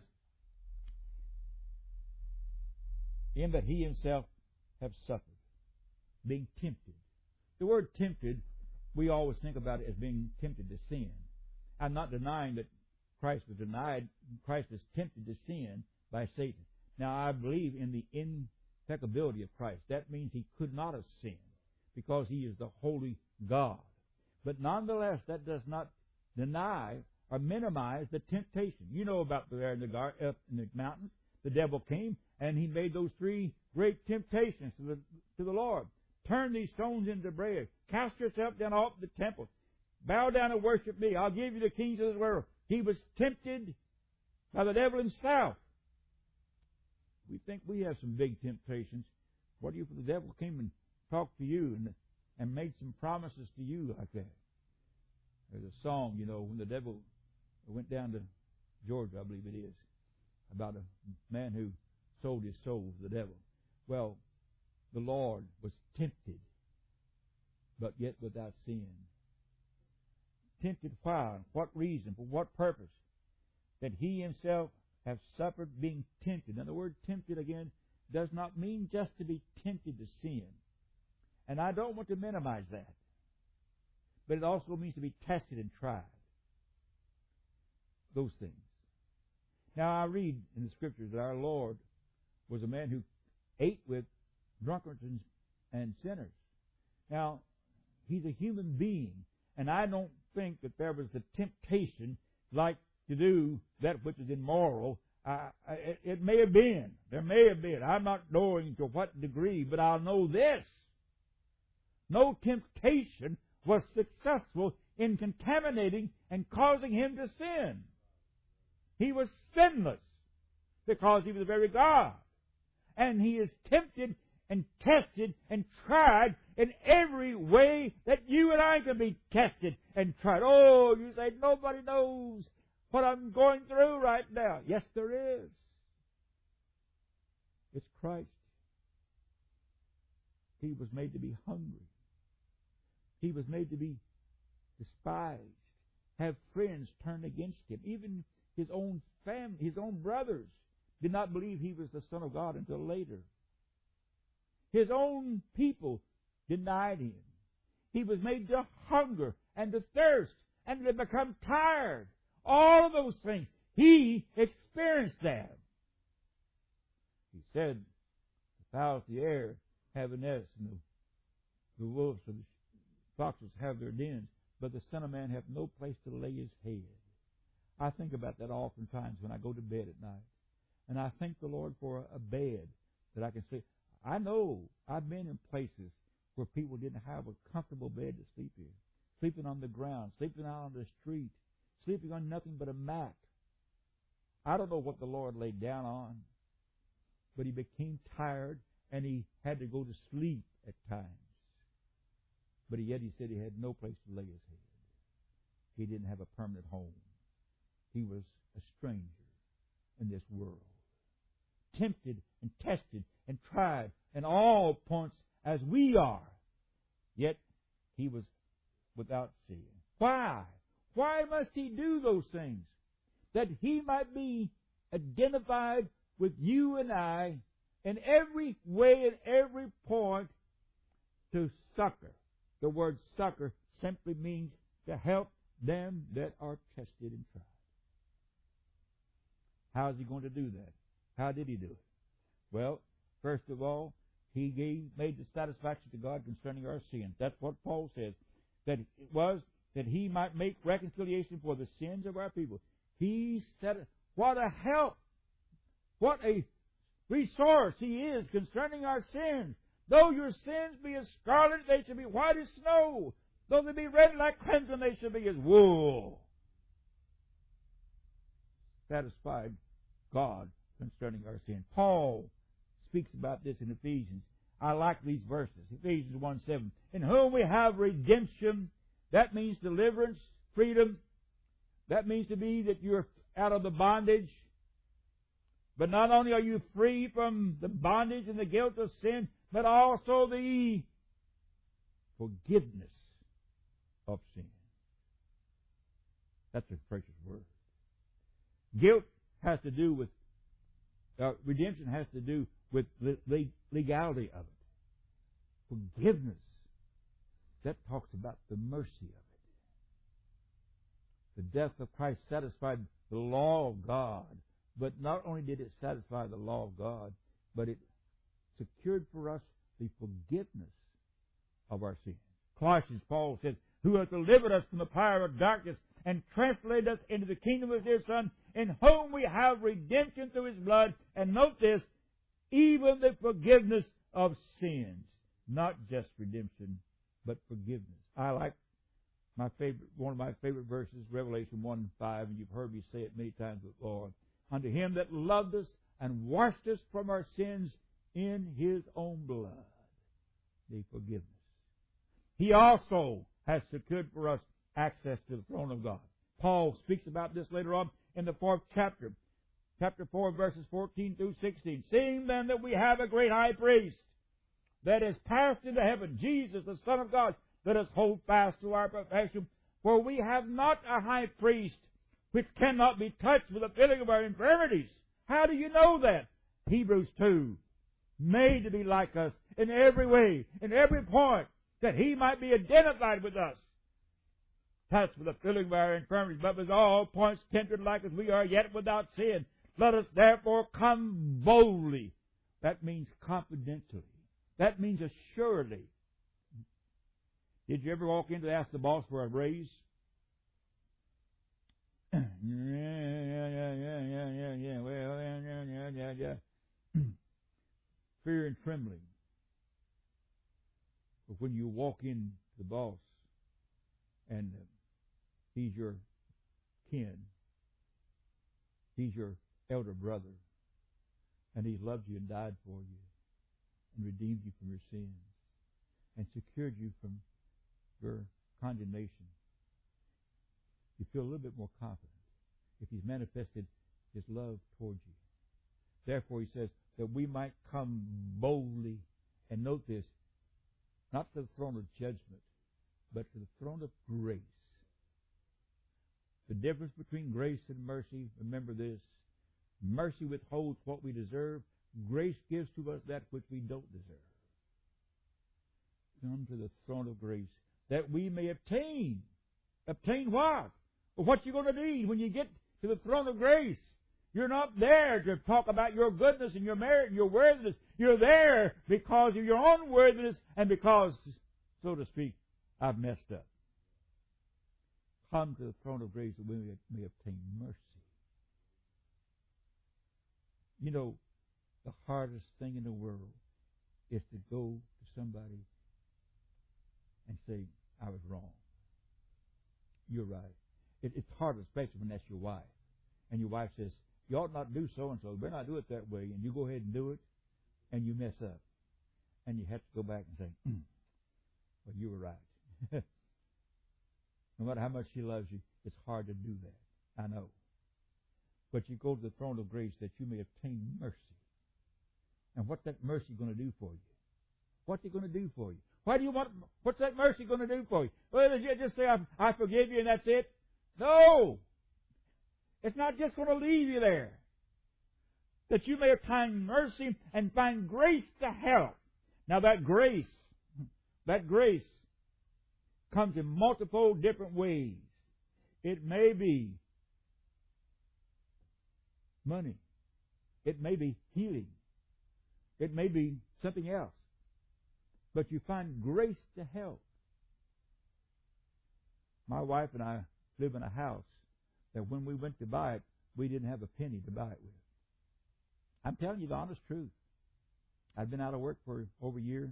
in that he himself have suffered, being tempted. The word tempted, we always think about it as being tempted to sin. I'm not denying that Christ was denied, Christ was tempted to sin by Satan. Now, I believe in the impeccability of Christ. That means he could not have sinned because he is the holy God. But nonetheless, that does not deny or minimize the temptation. You know about there in the, gar- up in the mountains, the devil came and he made those three great temptations to the, to the Lord. Turn these stones into bread. Cast yourself down off the temple. Bow down and worship me. I'll give you the keys of the world. He was tempted by the devil himself we think we have some big temptations. What if the devil came and talked to you and and made some promises to you like that? There's a song, you know, when the devil went down to Georgia, I believe it is, about a man who sold his soul to the devil. Well, the Lord was tempted, but yet without sin. Tempted why? What reason? For what purpose? That he himself have suffered being tempted. Now the word tempted again does not mean just to be tempted to sin. And I don't want to minimize that. But it also means to be tested and tried. Those things. Now I read in the Scriptures that our Lord was a man who ate with drunkards and sinners. Now, He's a human being, and I don't think that there was the temptation like to do that which is immoral. Uh, it, it may have been. There may have been. I'm not knowing to what degree, but I'll know this. No temptation was successful in contaminating and causing him to sin. He was sinless because he was the very God. And he is tempted and tested and tried in every way that you and I can be tested and tried. Oh, you say, nobody knows what I'm going through right now. Yes, there is. It's Christ. He was made to be hungry. He was made to be despised, have friends turn against him. Even his own family, his own brothers did not believe he was the Son of God until later. His own people denied him. He was made to hunger and to thirst and to become tired. All of those things. He experienced that. He said, the fowls of the air have a nest, and the, the wolves and the foxes have their dens, but the Son of Man hath no place to lay his head. I think about that oftentimes when I go to bed at night. And I thank the Lord for a, a bed that I can sleep. I know I've been in places where people didn't have a comfortable bed to sleep in. Sleeping on the ground, sleeping out on the street, sleeping on nothing but a mat. I don't know what the Lord laid down on, but he became tired and he had to go to sleep at times. But yet he said he had no place to lay his head. He didn't have a permanent home. He was a stranger in this world. Tempted and tested and tried in all points as we are. Yet he was without sin. Why? Why must he do those things? That he might be identified with you and I in every way and every point to succor. The word succor simply means to help them that are tested and tried. How is he going to do that? How did he do it? Well, first of all, he gave, made the satisfaction to God concerning our sins. That's what Paul says. That it was that he might make reconciliation for the sins of our people. He said, what a help, what a resource he is concerning our sins. Though your sins be as scarlet, they shall be white as snow. Though they be red like crimson, they shall be as wool. Satisfied God concerning our sin. Paul speaks about this in Ephesians. I like these verses. Ephesians one seven. In whom we have redemption. That means deliverance, freedom. That means to be that you're out of the bondage. But not only are you free from the bondage and the guilt of sin, but also the forgiveness of sin. That's a precious word. Guilt has to do with, uh, redemption has to do with the legality of it. Forgiveness, that talks about the mercy of it. The death of Christ satisfied the law of God, but not only did it satisfy the law of God, but it secured for us the forgiveness of our sins. Colossians, Paul says, who hath delivered us from the power of darkness and translated us into the kingdom of his dear Son, in whom we have redemption through his blood. And note this, even the forgiveness of sins. Not just redemption, but forgiveness. I like my favorite, one of my favorite verses, Revelation one five, and you've heard me say it many times before. Unto him that loved us and washed us from our sins in His own blood, the forgiveness. He also has secured for us access to the throne of God. Paul speaks about this later on in the fourth chapter. Chapter four, verses fourteen through sixteen. Seeing then that we have a great high priest that is passed into heaven, Jesus, the Son of God, let us hold fast to our profession. For we have not a high priest which cannot be touched with the feeling of our infirmities. How do you know that? Hebrews two. Made to be like us in every way, in every point, that He might be identified with us. Touched with the feeling of our infirmities, but with all points tempted like as we are, yet without sin. Let us therefore come boldly. That means confidentially. That means assuredly. Did you ever walk in to ask the boss for a raise? yeah, yeah, yeah, yeah, yeah, yeah, yeah, well, yeah, yeah, yeah, yeah, yeah. Fear and trembling. But when you walk in to the boss and uh, he's your kin, he's your elder brother, and He's loved you and died for you and redeemed you from your sins and secured you from your condemnation, you feel a little bit more confident if He's manifested His love towards you. Therefore, He says that we might come boldly, and note this, not to the throne of judgment, but to the throne of grace. The difference between grace and mercy, remember this, mercy withholds what we deserve, grace gives to us that which we don't deserve. Come to the throne of grace, that we may obtain. Obtain what? Well, what you going to need when you get to the throne of grace? You're not there to talk about your goodness and your merit and your worthiness. You're there because of your own worthiness and because, so to speak, I've messed up. Come to the throne of grace that we may, may obtain mercy. You know, the hardest thing in the world is to go to somebody and say, I was wrong. You're right. It, it's hard, especially when that's your wife. And your wife says, you ought not do so and so. You better not do it that way. And you go ahead and do it, and you mess up. And you have to go back and say, mm, well, you were right. No matter how much she loves you, it's hard to do that. I know. But you go to the throne of grace that you may obtain mercy. And what's that mercy going to do for you? What's it going to do for you? Why do you want, what's that mercy going to do for you? Well, did you just say, I, I forgive you and that's it? No! It's not just going to leave you there. That you may obtain mercy and find grace to help. Now that grace, that grace comes in multiple different ways. It may be money. It may be healing. It may be something else. But you find grace to help. My wife and I live in a house that when we went to buy it, we didn't have a penny to buy it with. I'm telling you the honest truth. I'd been out of work for over a year.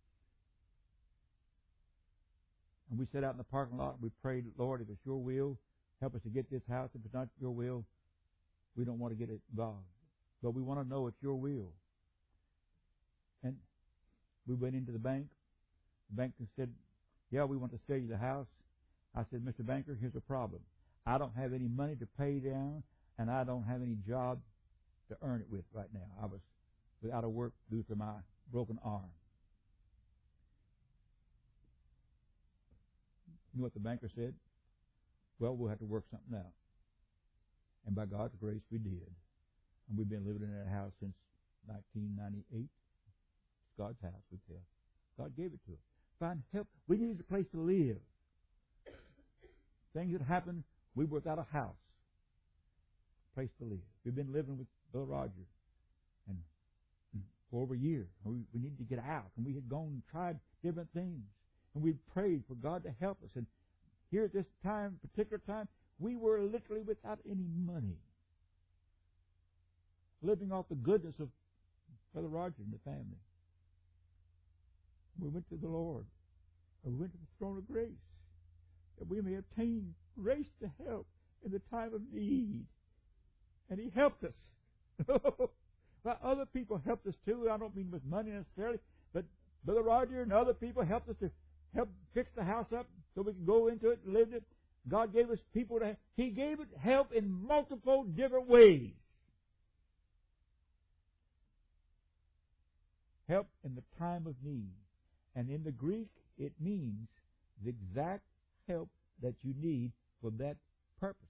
And we sat out in the parking lot and we prayed, Lord, if it's your will, help us to get this house. If it's not your will, we don't want to get it involved. But we want to know it's your will. And we went into the bank. The banker said, yeah, we want to sell you the house. I said, Mister Banker, here's a problem. I don't have any money to pay down, and I don't have any job to earn it with right now. I was without a work due to my broken arm. You know what the banker said? Well, we'll have to work something out. And by God's grace, we did. And we've been living in that house since nineteen ninety-eight. It's God's house, we tell. God gave it to us. Find help. We needed a place to live. Things that happened, we were without a house. A place to live. We've been living with Bill Roger and for over a year. We, we needed to get out. And we had gone and tried different things. And we prayed for God to help us. And here at this time, particular time, we were literally without any money. Living off the goodness of Brother Roger and the family. We went to the Lord. And we went to the throne of grace. That we may obtain grace to help in the time of need. And He helped us. Well, other people helped us too. I don't mean with money necessarily, but Brother Roger and other people helped us to help fix the house up so we could go into it and live it. God gave us people to, He gave it help in multiple different ways. Help in the time of need. And in the Greek, it means the exact help that you need for that purpose.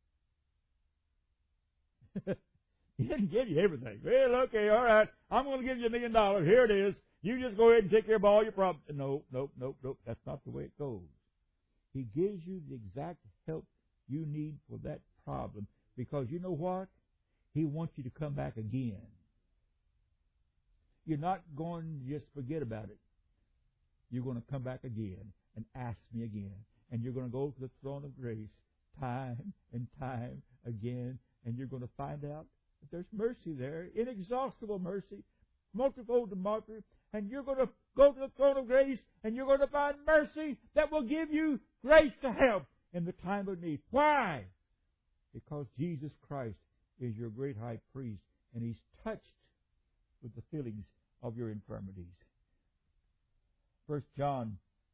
He didn't give you everything. Well, okay, all right, I'm going to give you a million dollars. Here it is. You just go ahead and take care of all your problems. No, no, no, no. That's not the way it goes. He gives you the exact help you need for that problem. Because you know what? He wants you to come back again. You're not going to just forget about it. You're going to come back again and ask me again. And you're going to go to the throne of grace time and time again. And you're going to find out that there's mercy there, inexhaustible mercy, multifold to mercy. And you're going to go to the throne of grace and you're going to find mercy that will give you grace to help in the time of need. Why? Because Jesus Christ is your great high priest and He's touched with the feelings of your infirmities. First John,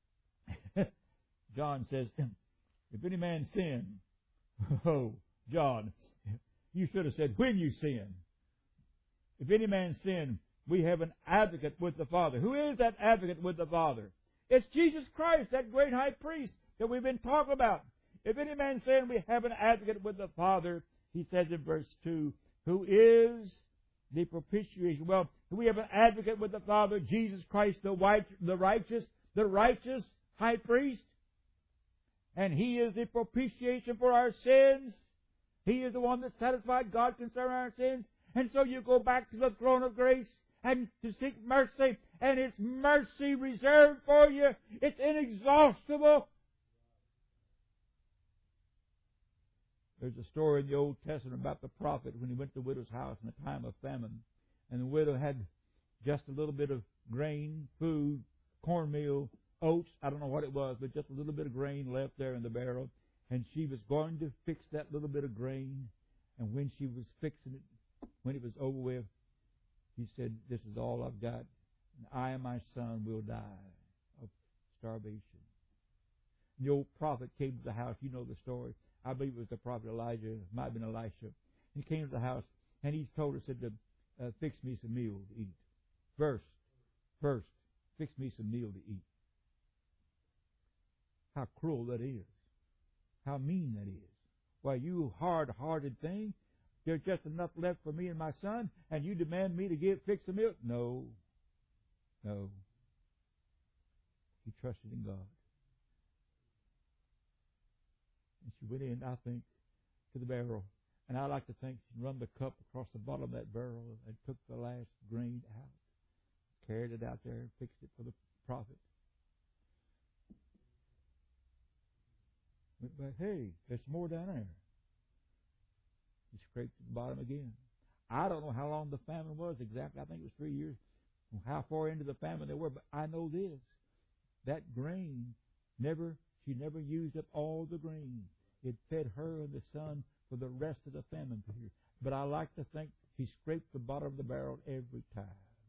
John says, if any man sin, oh, John, you should have said, when you sin. If any man sin, we have an advocate with the Father. Who is that advocate with the Father? It's Jesus Christ, that great high priest that we've been talking about. If any man sin, we have an advocate with the Father, he says in verse two, who is the propitiation. Well, we have an advocate with the Father, Jesus Christ, the white, the righteous, the righteous high priest. And He is the propitiation for our sins. He is the one that satisfied God concerning our sins. And so you go back to the throne of grace and to seek mercy. And it's mercy reserved for you. It's inexhaustible. There's a story in the Old Testament about the prophet when he went to the widow's house in a time of famine. And the widow had just a little bit of grain, food, cornmeal, oats. I don't know what it was, but just a little bit of grain left there in the barrel. And she was going to fix that little bit of grain. And when she was fixing it, when it was over with, he said, this is all I've got. And I and my son will die of starvation. And the old prophet came to the house. You know the story. I believe it was the prophet Elijah. It might have been Elisha. He came to the house, and he told her, said, uh, fix me some meal to eat. First, first, fix me some meal to eat. How cruel that is. How mean that is. Why, you hard-hearted thing, there's just enough left for me and my son, and you demand me to give fix a meal? No. No. He trusted in God. And she went in, I think, to the barrel. And I like to think she run the cup across the bottom of that barrel and took the last grain out. Carried it out there and fixed it for the prophet. Went back, hey, there's more down there. He scraped the bottom again. I don't know how long the famine was exactly. I think it was three years. How far into the famine they were. But I know this. That grain, never, she never used up all the grain. It fed her and the son for the rest of the famine period. But I like to think he scraped the bottom of the barrel every time.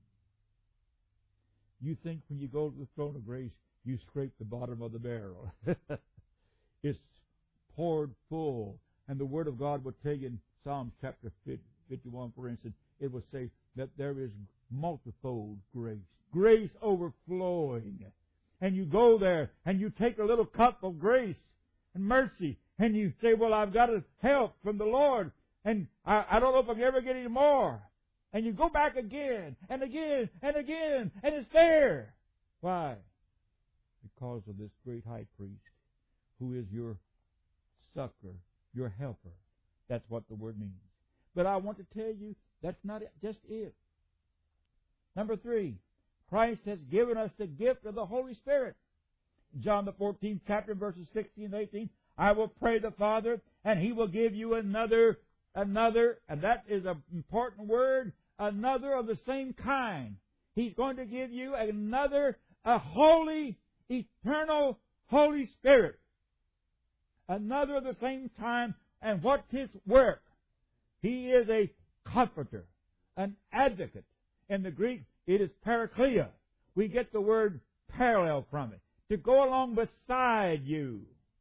You think when you go to the throne of grace, you scrape the bottom of the barrel. It's poured full. And the Word of God will tell you in Psalms chapter fifty-one, for instance, it will say that there is multifold grace. Grace overflowing. And you go there and you take a little cup of grace and mercy and you say, well, I've got help from the Lord and I, I don't know if I can ever get any more. And you go back again and again and again and it's there. Why? Because of this great high priest who is your succor, your helper. That's what the word means. But I want to tell you, that's not just it. Number three, Christ has given us the gift of the Holy Spirit. John the fourteenth chapter, verses sixteen and eighteen, I will pray the Father, and He will give you another, another, and that is an important word, another of the same kind. He's going to give you another, a holy, eternal Holy Spirit. Another of the same time. And what's His work? He is a comforter, an advocate. In the Greek, it is parakleia. We get the word parallel from it. To go along beside you.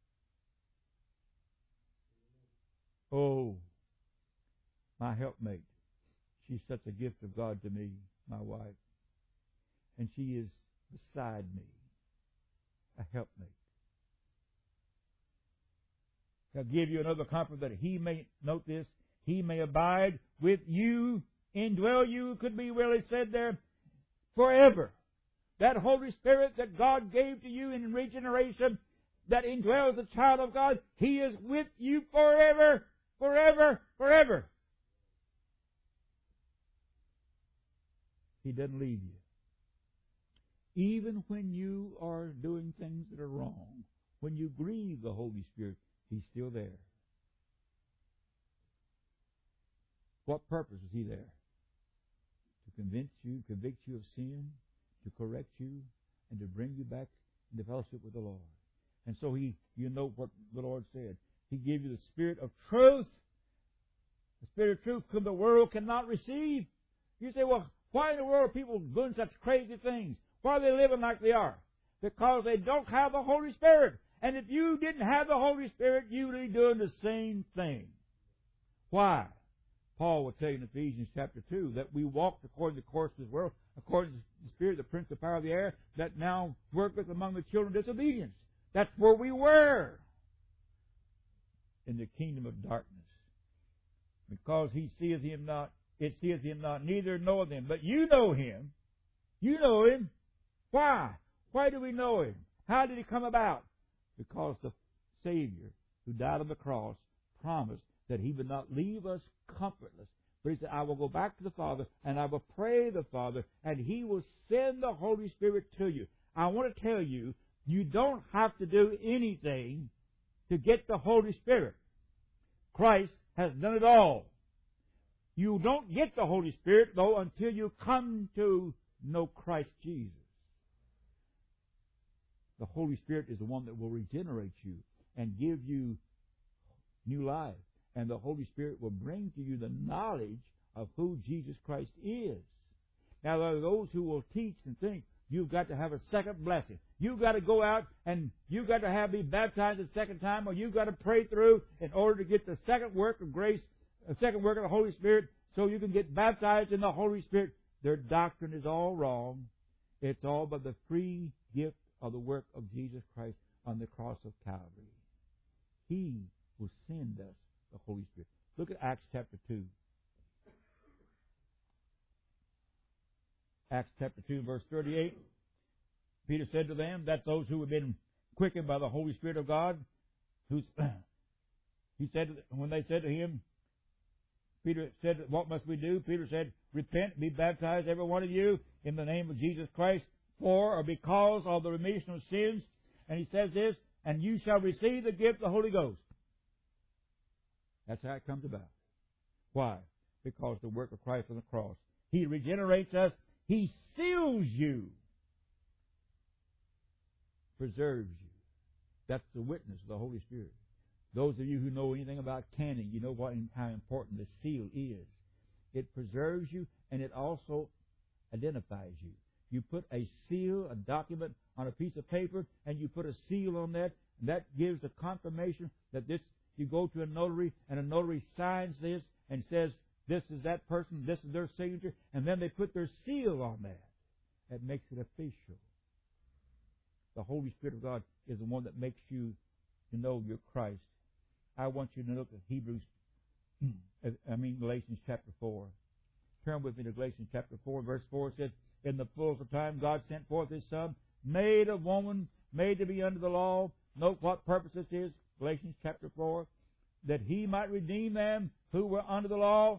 Oh, my helpmate. She's such a gift of God to me, my wife. And she is beside me, a helpmate. I'll give you another comfort that He may, note this, He may abide with you, indwell you, could be really said there, forever. That Holy Spirit that God gave to you in regeneration, that indwells the child of God, He is with you forever, forever, forever. He doesn't leave you. Even when you are doing things that are wrong, when you grieve the Holy Spirit, He's still there. What purpose is He there? To convince you, convict you of sin, to correct you, and to bring you back into fellowship with the Lord. And so He, you know what the Lord said. He gave you the Spirit of truth. The Spirit of truth whom the world cannot receive. You say, well, why in the world are people doing such crazy things? Why are they living like they are? Because they don't have the Holy Spirit. And if you didn't have the Holy Spirit, you would be doing the same thing. Why? Paul will tell you in Ephesians chapter two that we walked according to the course of this world, according to the spirit, the prince of the power of the air, that now worketh among the children of disobedience. That's where we were. In the kingdom of darkness. Because he seeth him not, it seeth him not, neither knoweth him. But you know him. You know him. Why? Why do we know him? How did he come about? Because the Savior who died on the cross promised that He would not leave us comfortless. But He said, I will go back to the Father, and I will pray the Father, and He will send the Holy Spirit to you. I want to tell you, you don't have to do anything to get the Holy Spirit. Christ has done it all. You don't get the Holy Spirit, though, until you come to know Christ Jesus. The Holy Spirit is the one that will regenerate you and give you new life. And the Holy Spirit will bring to you the knowledge of who Jesus Christ is. Now, there are those who will teach and think you've got to have a second blessing. You've got to go out and you've got to have be baptized a second time, or you've got to pray through in order to get the second work of grace, the second work of the Holy Spirit, so you can get baptized in the Holy Spirit. Their doctrine is all wrong. It's all by the free gift of the work of Jesus Christ on the cross of Calvary. He will send us the Holy Spirit. Look at Acts chapter two. Acts chapter two, verse thirty-eight. Peter said to them, that's those who have been quickened by the Holy Spirit of God. Who's, he said, when they said to him, Peter said, what must we do? Peter said, repent, be baptized, every one of you, in the name of Jesus Christ, for or because of the remission of sins. And he says this, and you shall receive the gift of the Holy Ghost. That's how it comes about. Why? Because the work of Christ on the cross. He regenerates us. He seals you. Preserves you. That's the witness of the Holy Spirit. Those of you who know anything about canning, you know what, how important the seal is. It preserves you, and it also identifies you. You put a seal, a document, on a piece of paper, and you put a seal on that, and that gives a confirmation that this, you go to a notary, and a notary signs this and says, this is that person, this is their signature, and then they put their seal on that. That makes it official. The Holy Spirit of God is the one that makes you to know you're Christ. I want you to look at Hebrews, I mean Galatians chapter four. Turn with me to Galatians chapter four, verse four. It says, in the fullness of time God sent forth His Son, made of woman, made to be under the law. Note what purpose this is, Galatians chapter four, that He might redeem them who were under the law.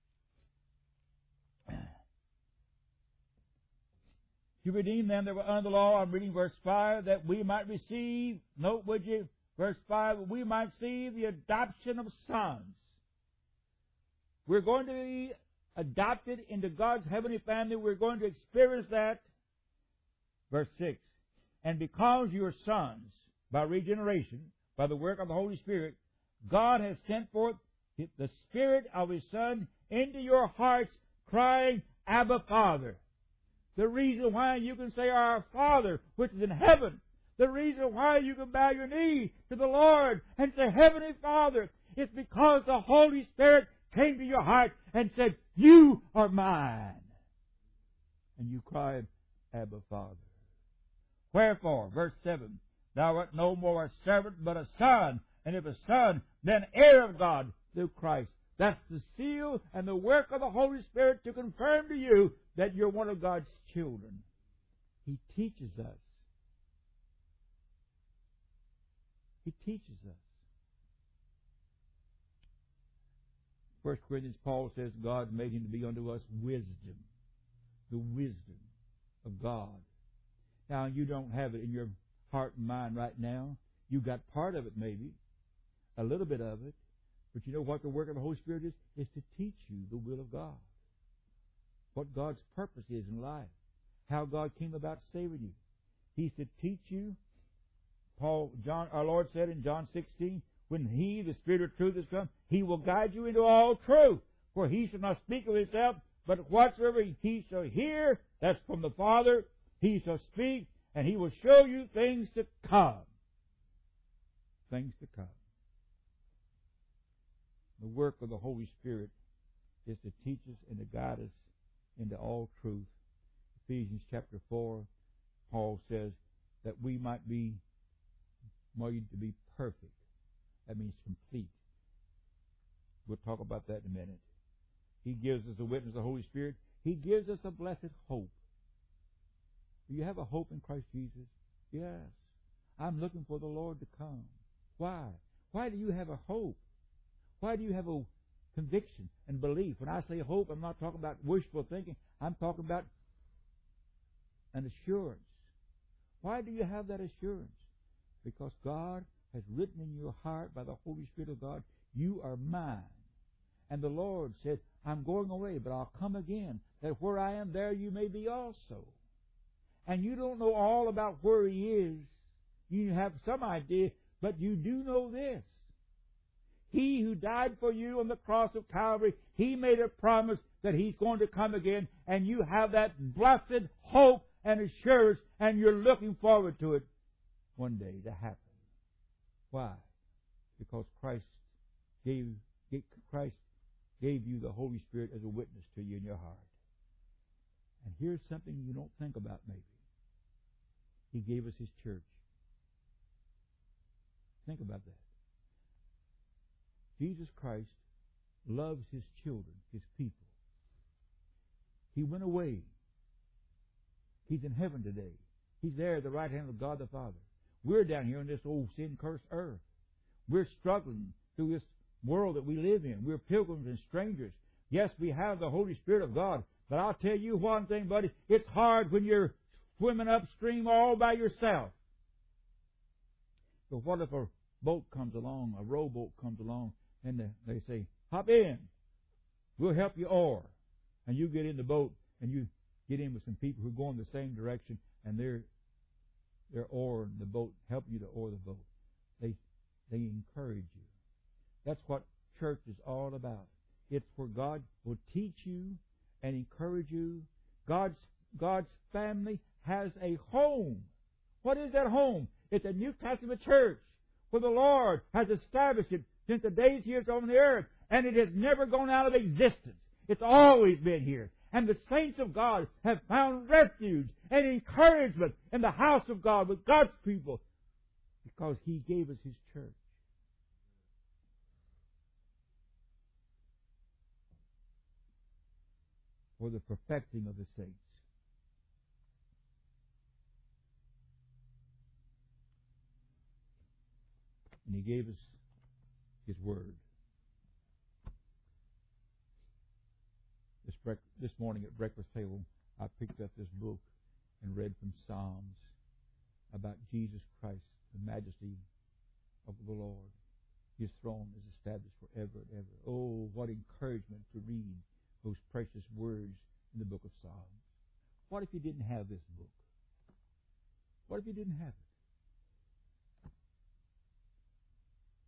To redeem them that were under the law. I'm reading verse five, that we might receive, note would you, verse five, we might see the adoption of sons. We're going to be adopted into God's heavenly family. We're going to experience that. Verse six, and because you are sons, by regeneration, by the work of the Holy Spirit, God has sent forth the Spirit of His Son into your hearts, crying, Abba, Father. The reason why you can say, Our Father, which is in heaven, the reason why you can bow your knee to the Lord and say, Heavenly Father, is because the Holy Spirit came to your heart and said, You are mine. And you cried, Abba, Father. Wherefore, verse seven, Thou art no more a servant, but a son, and if a son, then heir of God through Christ. That's the seal and the work of the Holy Spirit to confirm to you that you're one of God's children. He teaches us. He teaches us. First Corinthians, Paul says, God made him to be unto us wisdom. The wisdom of God. Now, you don't have it in your heart and mind right now. You got part of it maybe, a little bit of it. But you know what the work of the Holy Spirit is? Is to teach you the will of God. What God's purpose is in life. How God came about saving you. He's to teach you. Paul, John, our Lord said in John sixteen, when He, the Spirit of truth, is come, He will guide you into all truth. For He shall not speak of Himself, but whatsoever He shall hear, that's from the Father, He shall speak, and He will show you things to come. Things to come. The work of the Holy Spirit is to teach us and to guide us into all truth. Ephesians chapter four, Paul says that we might be made to be perfect. That means complete. We'll talk about that in a minute. He gives us a witness of the Holy Spirit. He gives us a blessed hope. Do you have a hope in Christ Jesus? Yes. I'm looking for the Lord to come. Why? Why do you have a hope? Why do you have a conviction and belief? When I say hope, I'm not talking about wishful thinking. I'm talking about an assurance. Why do you have that assurance? Because God has written in your heart by the Holy Spirit of God, You are mine. And the Lord said, I'm going away, but I'll come again, that where I am, there you may be also. And you don't know all about where He is. You have some idea, but you do know this. He who died for you on the cross of Calvary, He made a promise that He's going to come again, and you have that blessed hope and assurance, and you're looking forward to it one day to happen. Why? Because Christ gave, Christ gave you the Holy Spirit as a witness to you in your heart. And here's something you don't think about maybe. He gave us His church. Think about that. Jesus Christ loves His children, His people. He went away. He's in heaven today. He's there at the right hand of God the Father. We're down here on this old sin-cursed earth. We're struggling through this world that we live in. We're pilgrims and strangers. Yes, we have the Holy Spirit of God. But I'll tell you one thing, buddy. It's hard when you're swimming upstream all by yourself. But what if a boat comes along, a rowboat comes along, and they say, hop in. We'll help you oar. And you get in the boat, and you get in with some people who are going the same direction, and they're they're oaring the boat, helping you to oar the boat. They they encourage you. That's what church is all about. It's where God will teach you and encourage you. God's God's family has a home. What is that home? It's a New Testament church where the Lord has established it since the days He was on the earth, and it has never gone out of existence. It's always been here. And the saints of God have found refuge and encouragement in the house of God with God's people because He gave us His church. For the perfecting of the saints. And He gave us His Word. This, brec- this morning at breakfast table, I picked up this book and read from Psalms about Jesus Christ, the majesty of the Lord. His throne is established forever and ever. Oh, what encouragement to read those precious words in the book of Psalms. What if you didn't have this book? What if you didn't have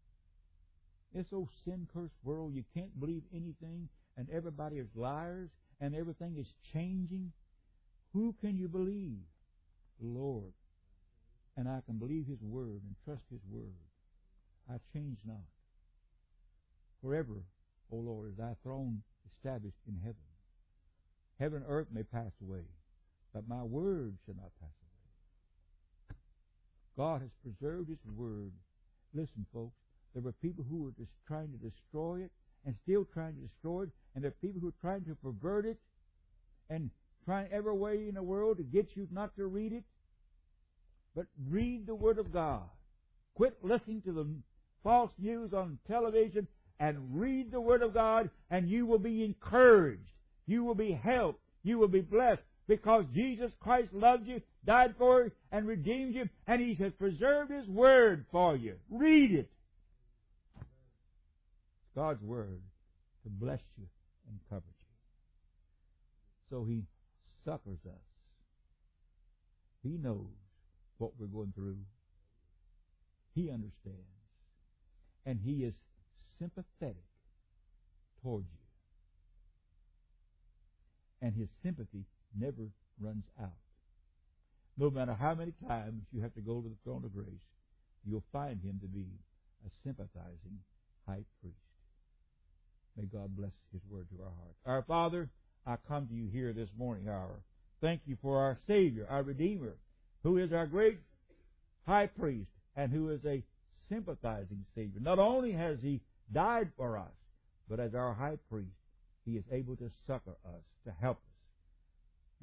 it? This old sin-cursed world, you can't believe anything, and everybody is liars, and everything is changing, who can you believe? The Lord. And I can believe His Word and trust His Word. I change not. Forever, O Lord, is Thy throne established in heaven. Heaven and earth may pass away, but my Word shall not pass away. God has preserved His Word. Listen, folks, there were people who were just trying to destroy it and still trying to destroy it, and there are people who are trying to pervert it and trying every way in the world to get you not to read it. But read the Word of God. Quit listening to the false news on television and read the Word of God, and you will be encouraged. You will be helped. You will be blessed because Jesus Christ loved you, died for you, and redeemed you, and He has preserved His Word for you. Read it. God's Word to bless you and comfort you. So He succors us. He knows what we're going through. He understands. And He is sympathetic towards you. And His sympathy never runs out. No matter how many times you have to go to the throne of grace, you'll find Him to be a sympathizing high priest. May God bless His Word to our hearts. Our Father, I come to you here this morning hour. Thank you for our Savior, our Redeemer, who is our great high priest and who is a sympathizing Savior. Not only has He died for us, but as our high priest, He is able to succor us, to help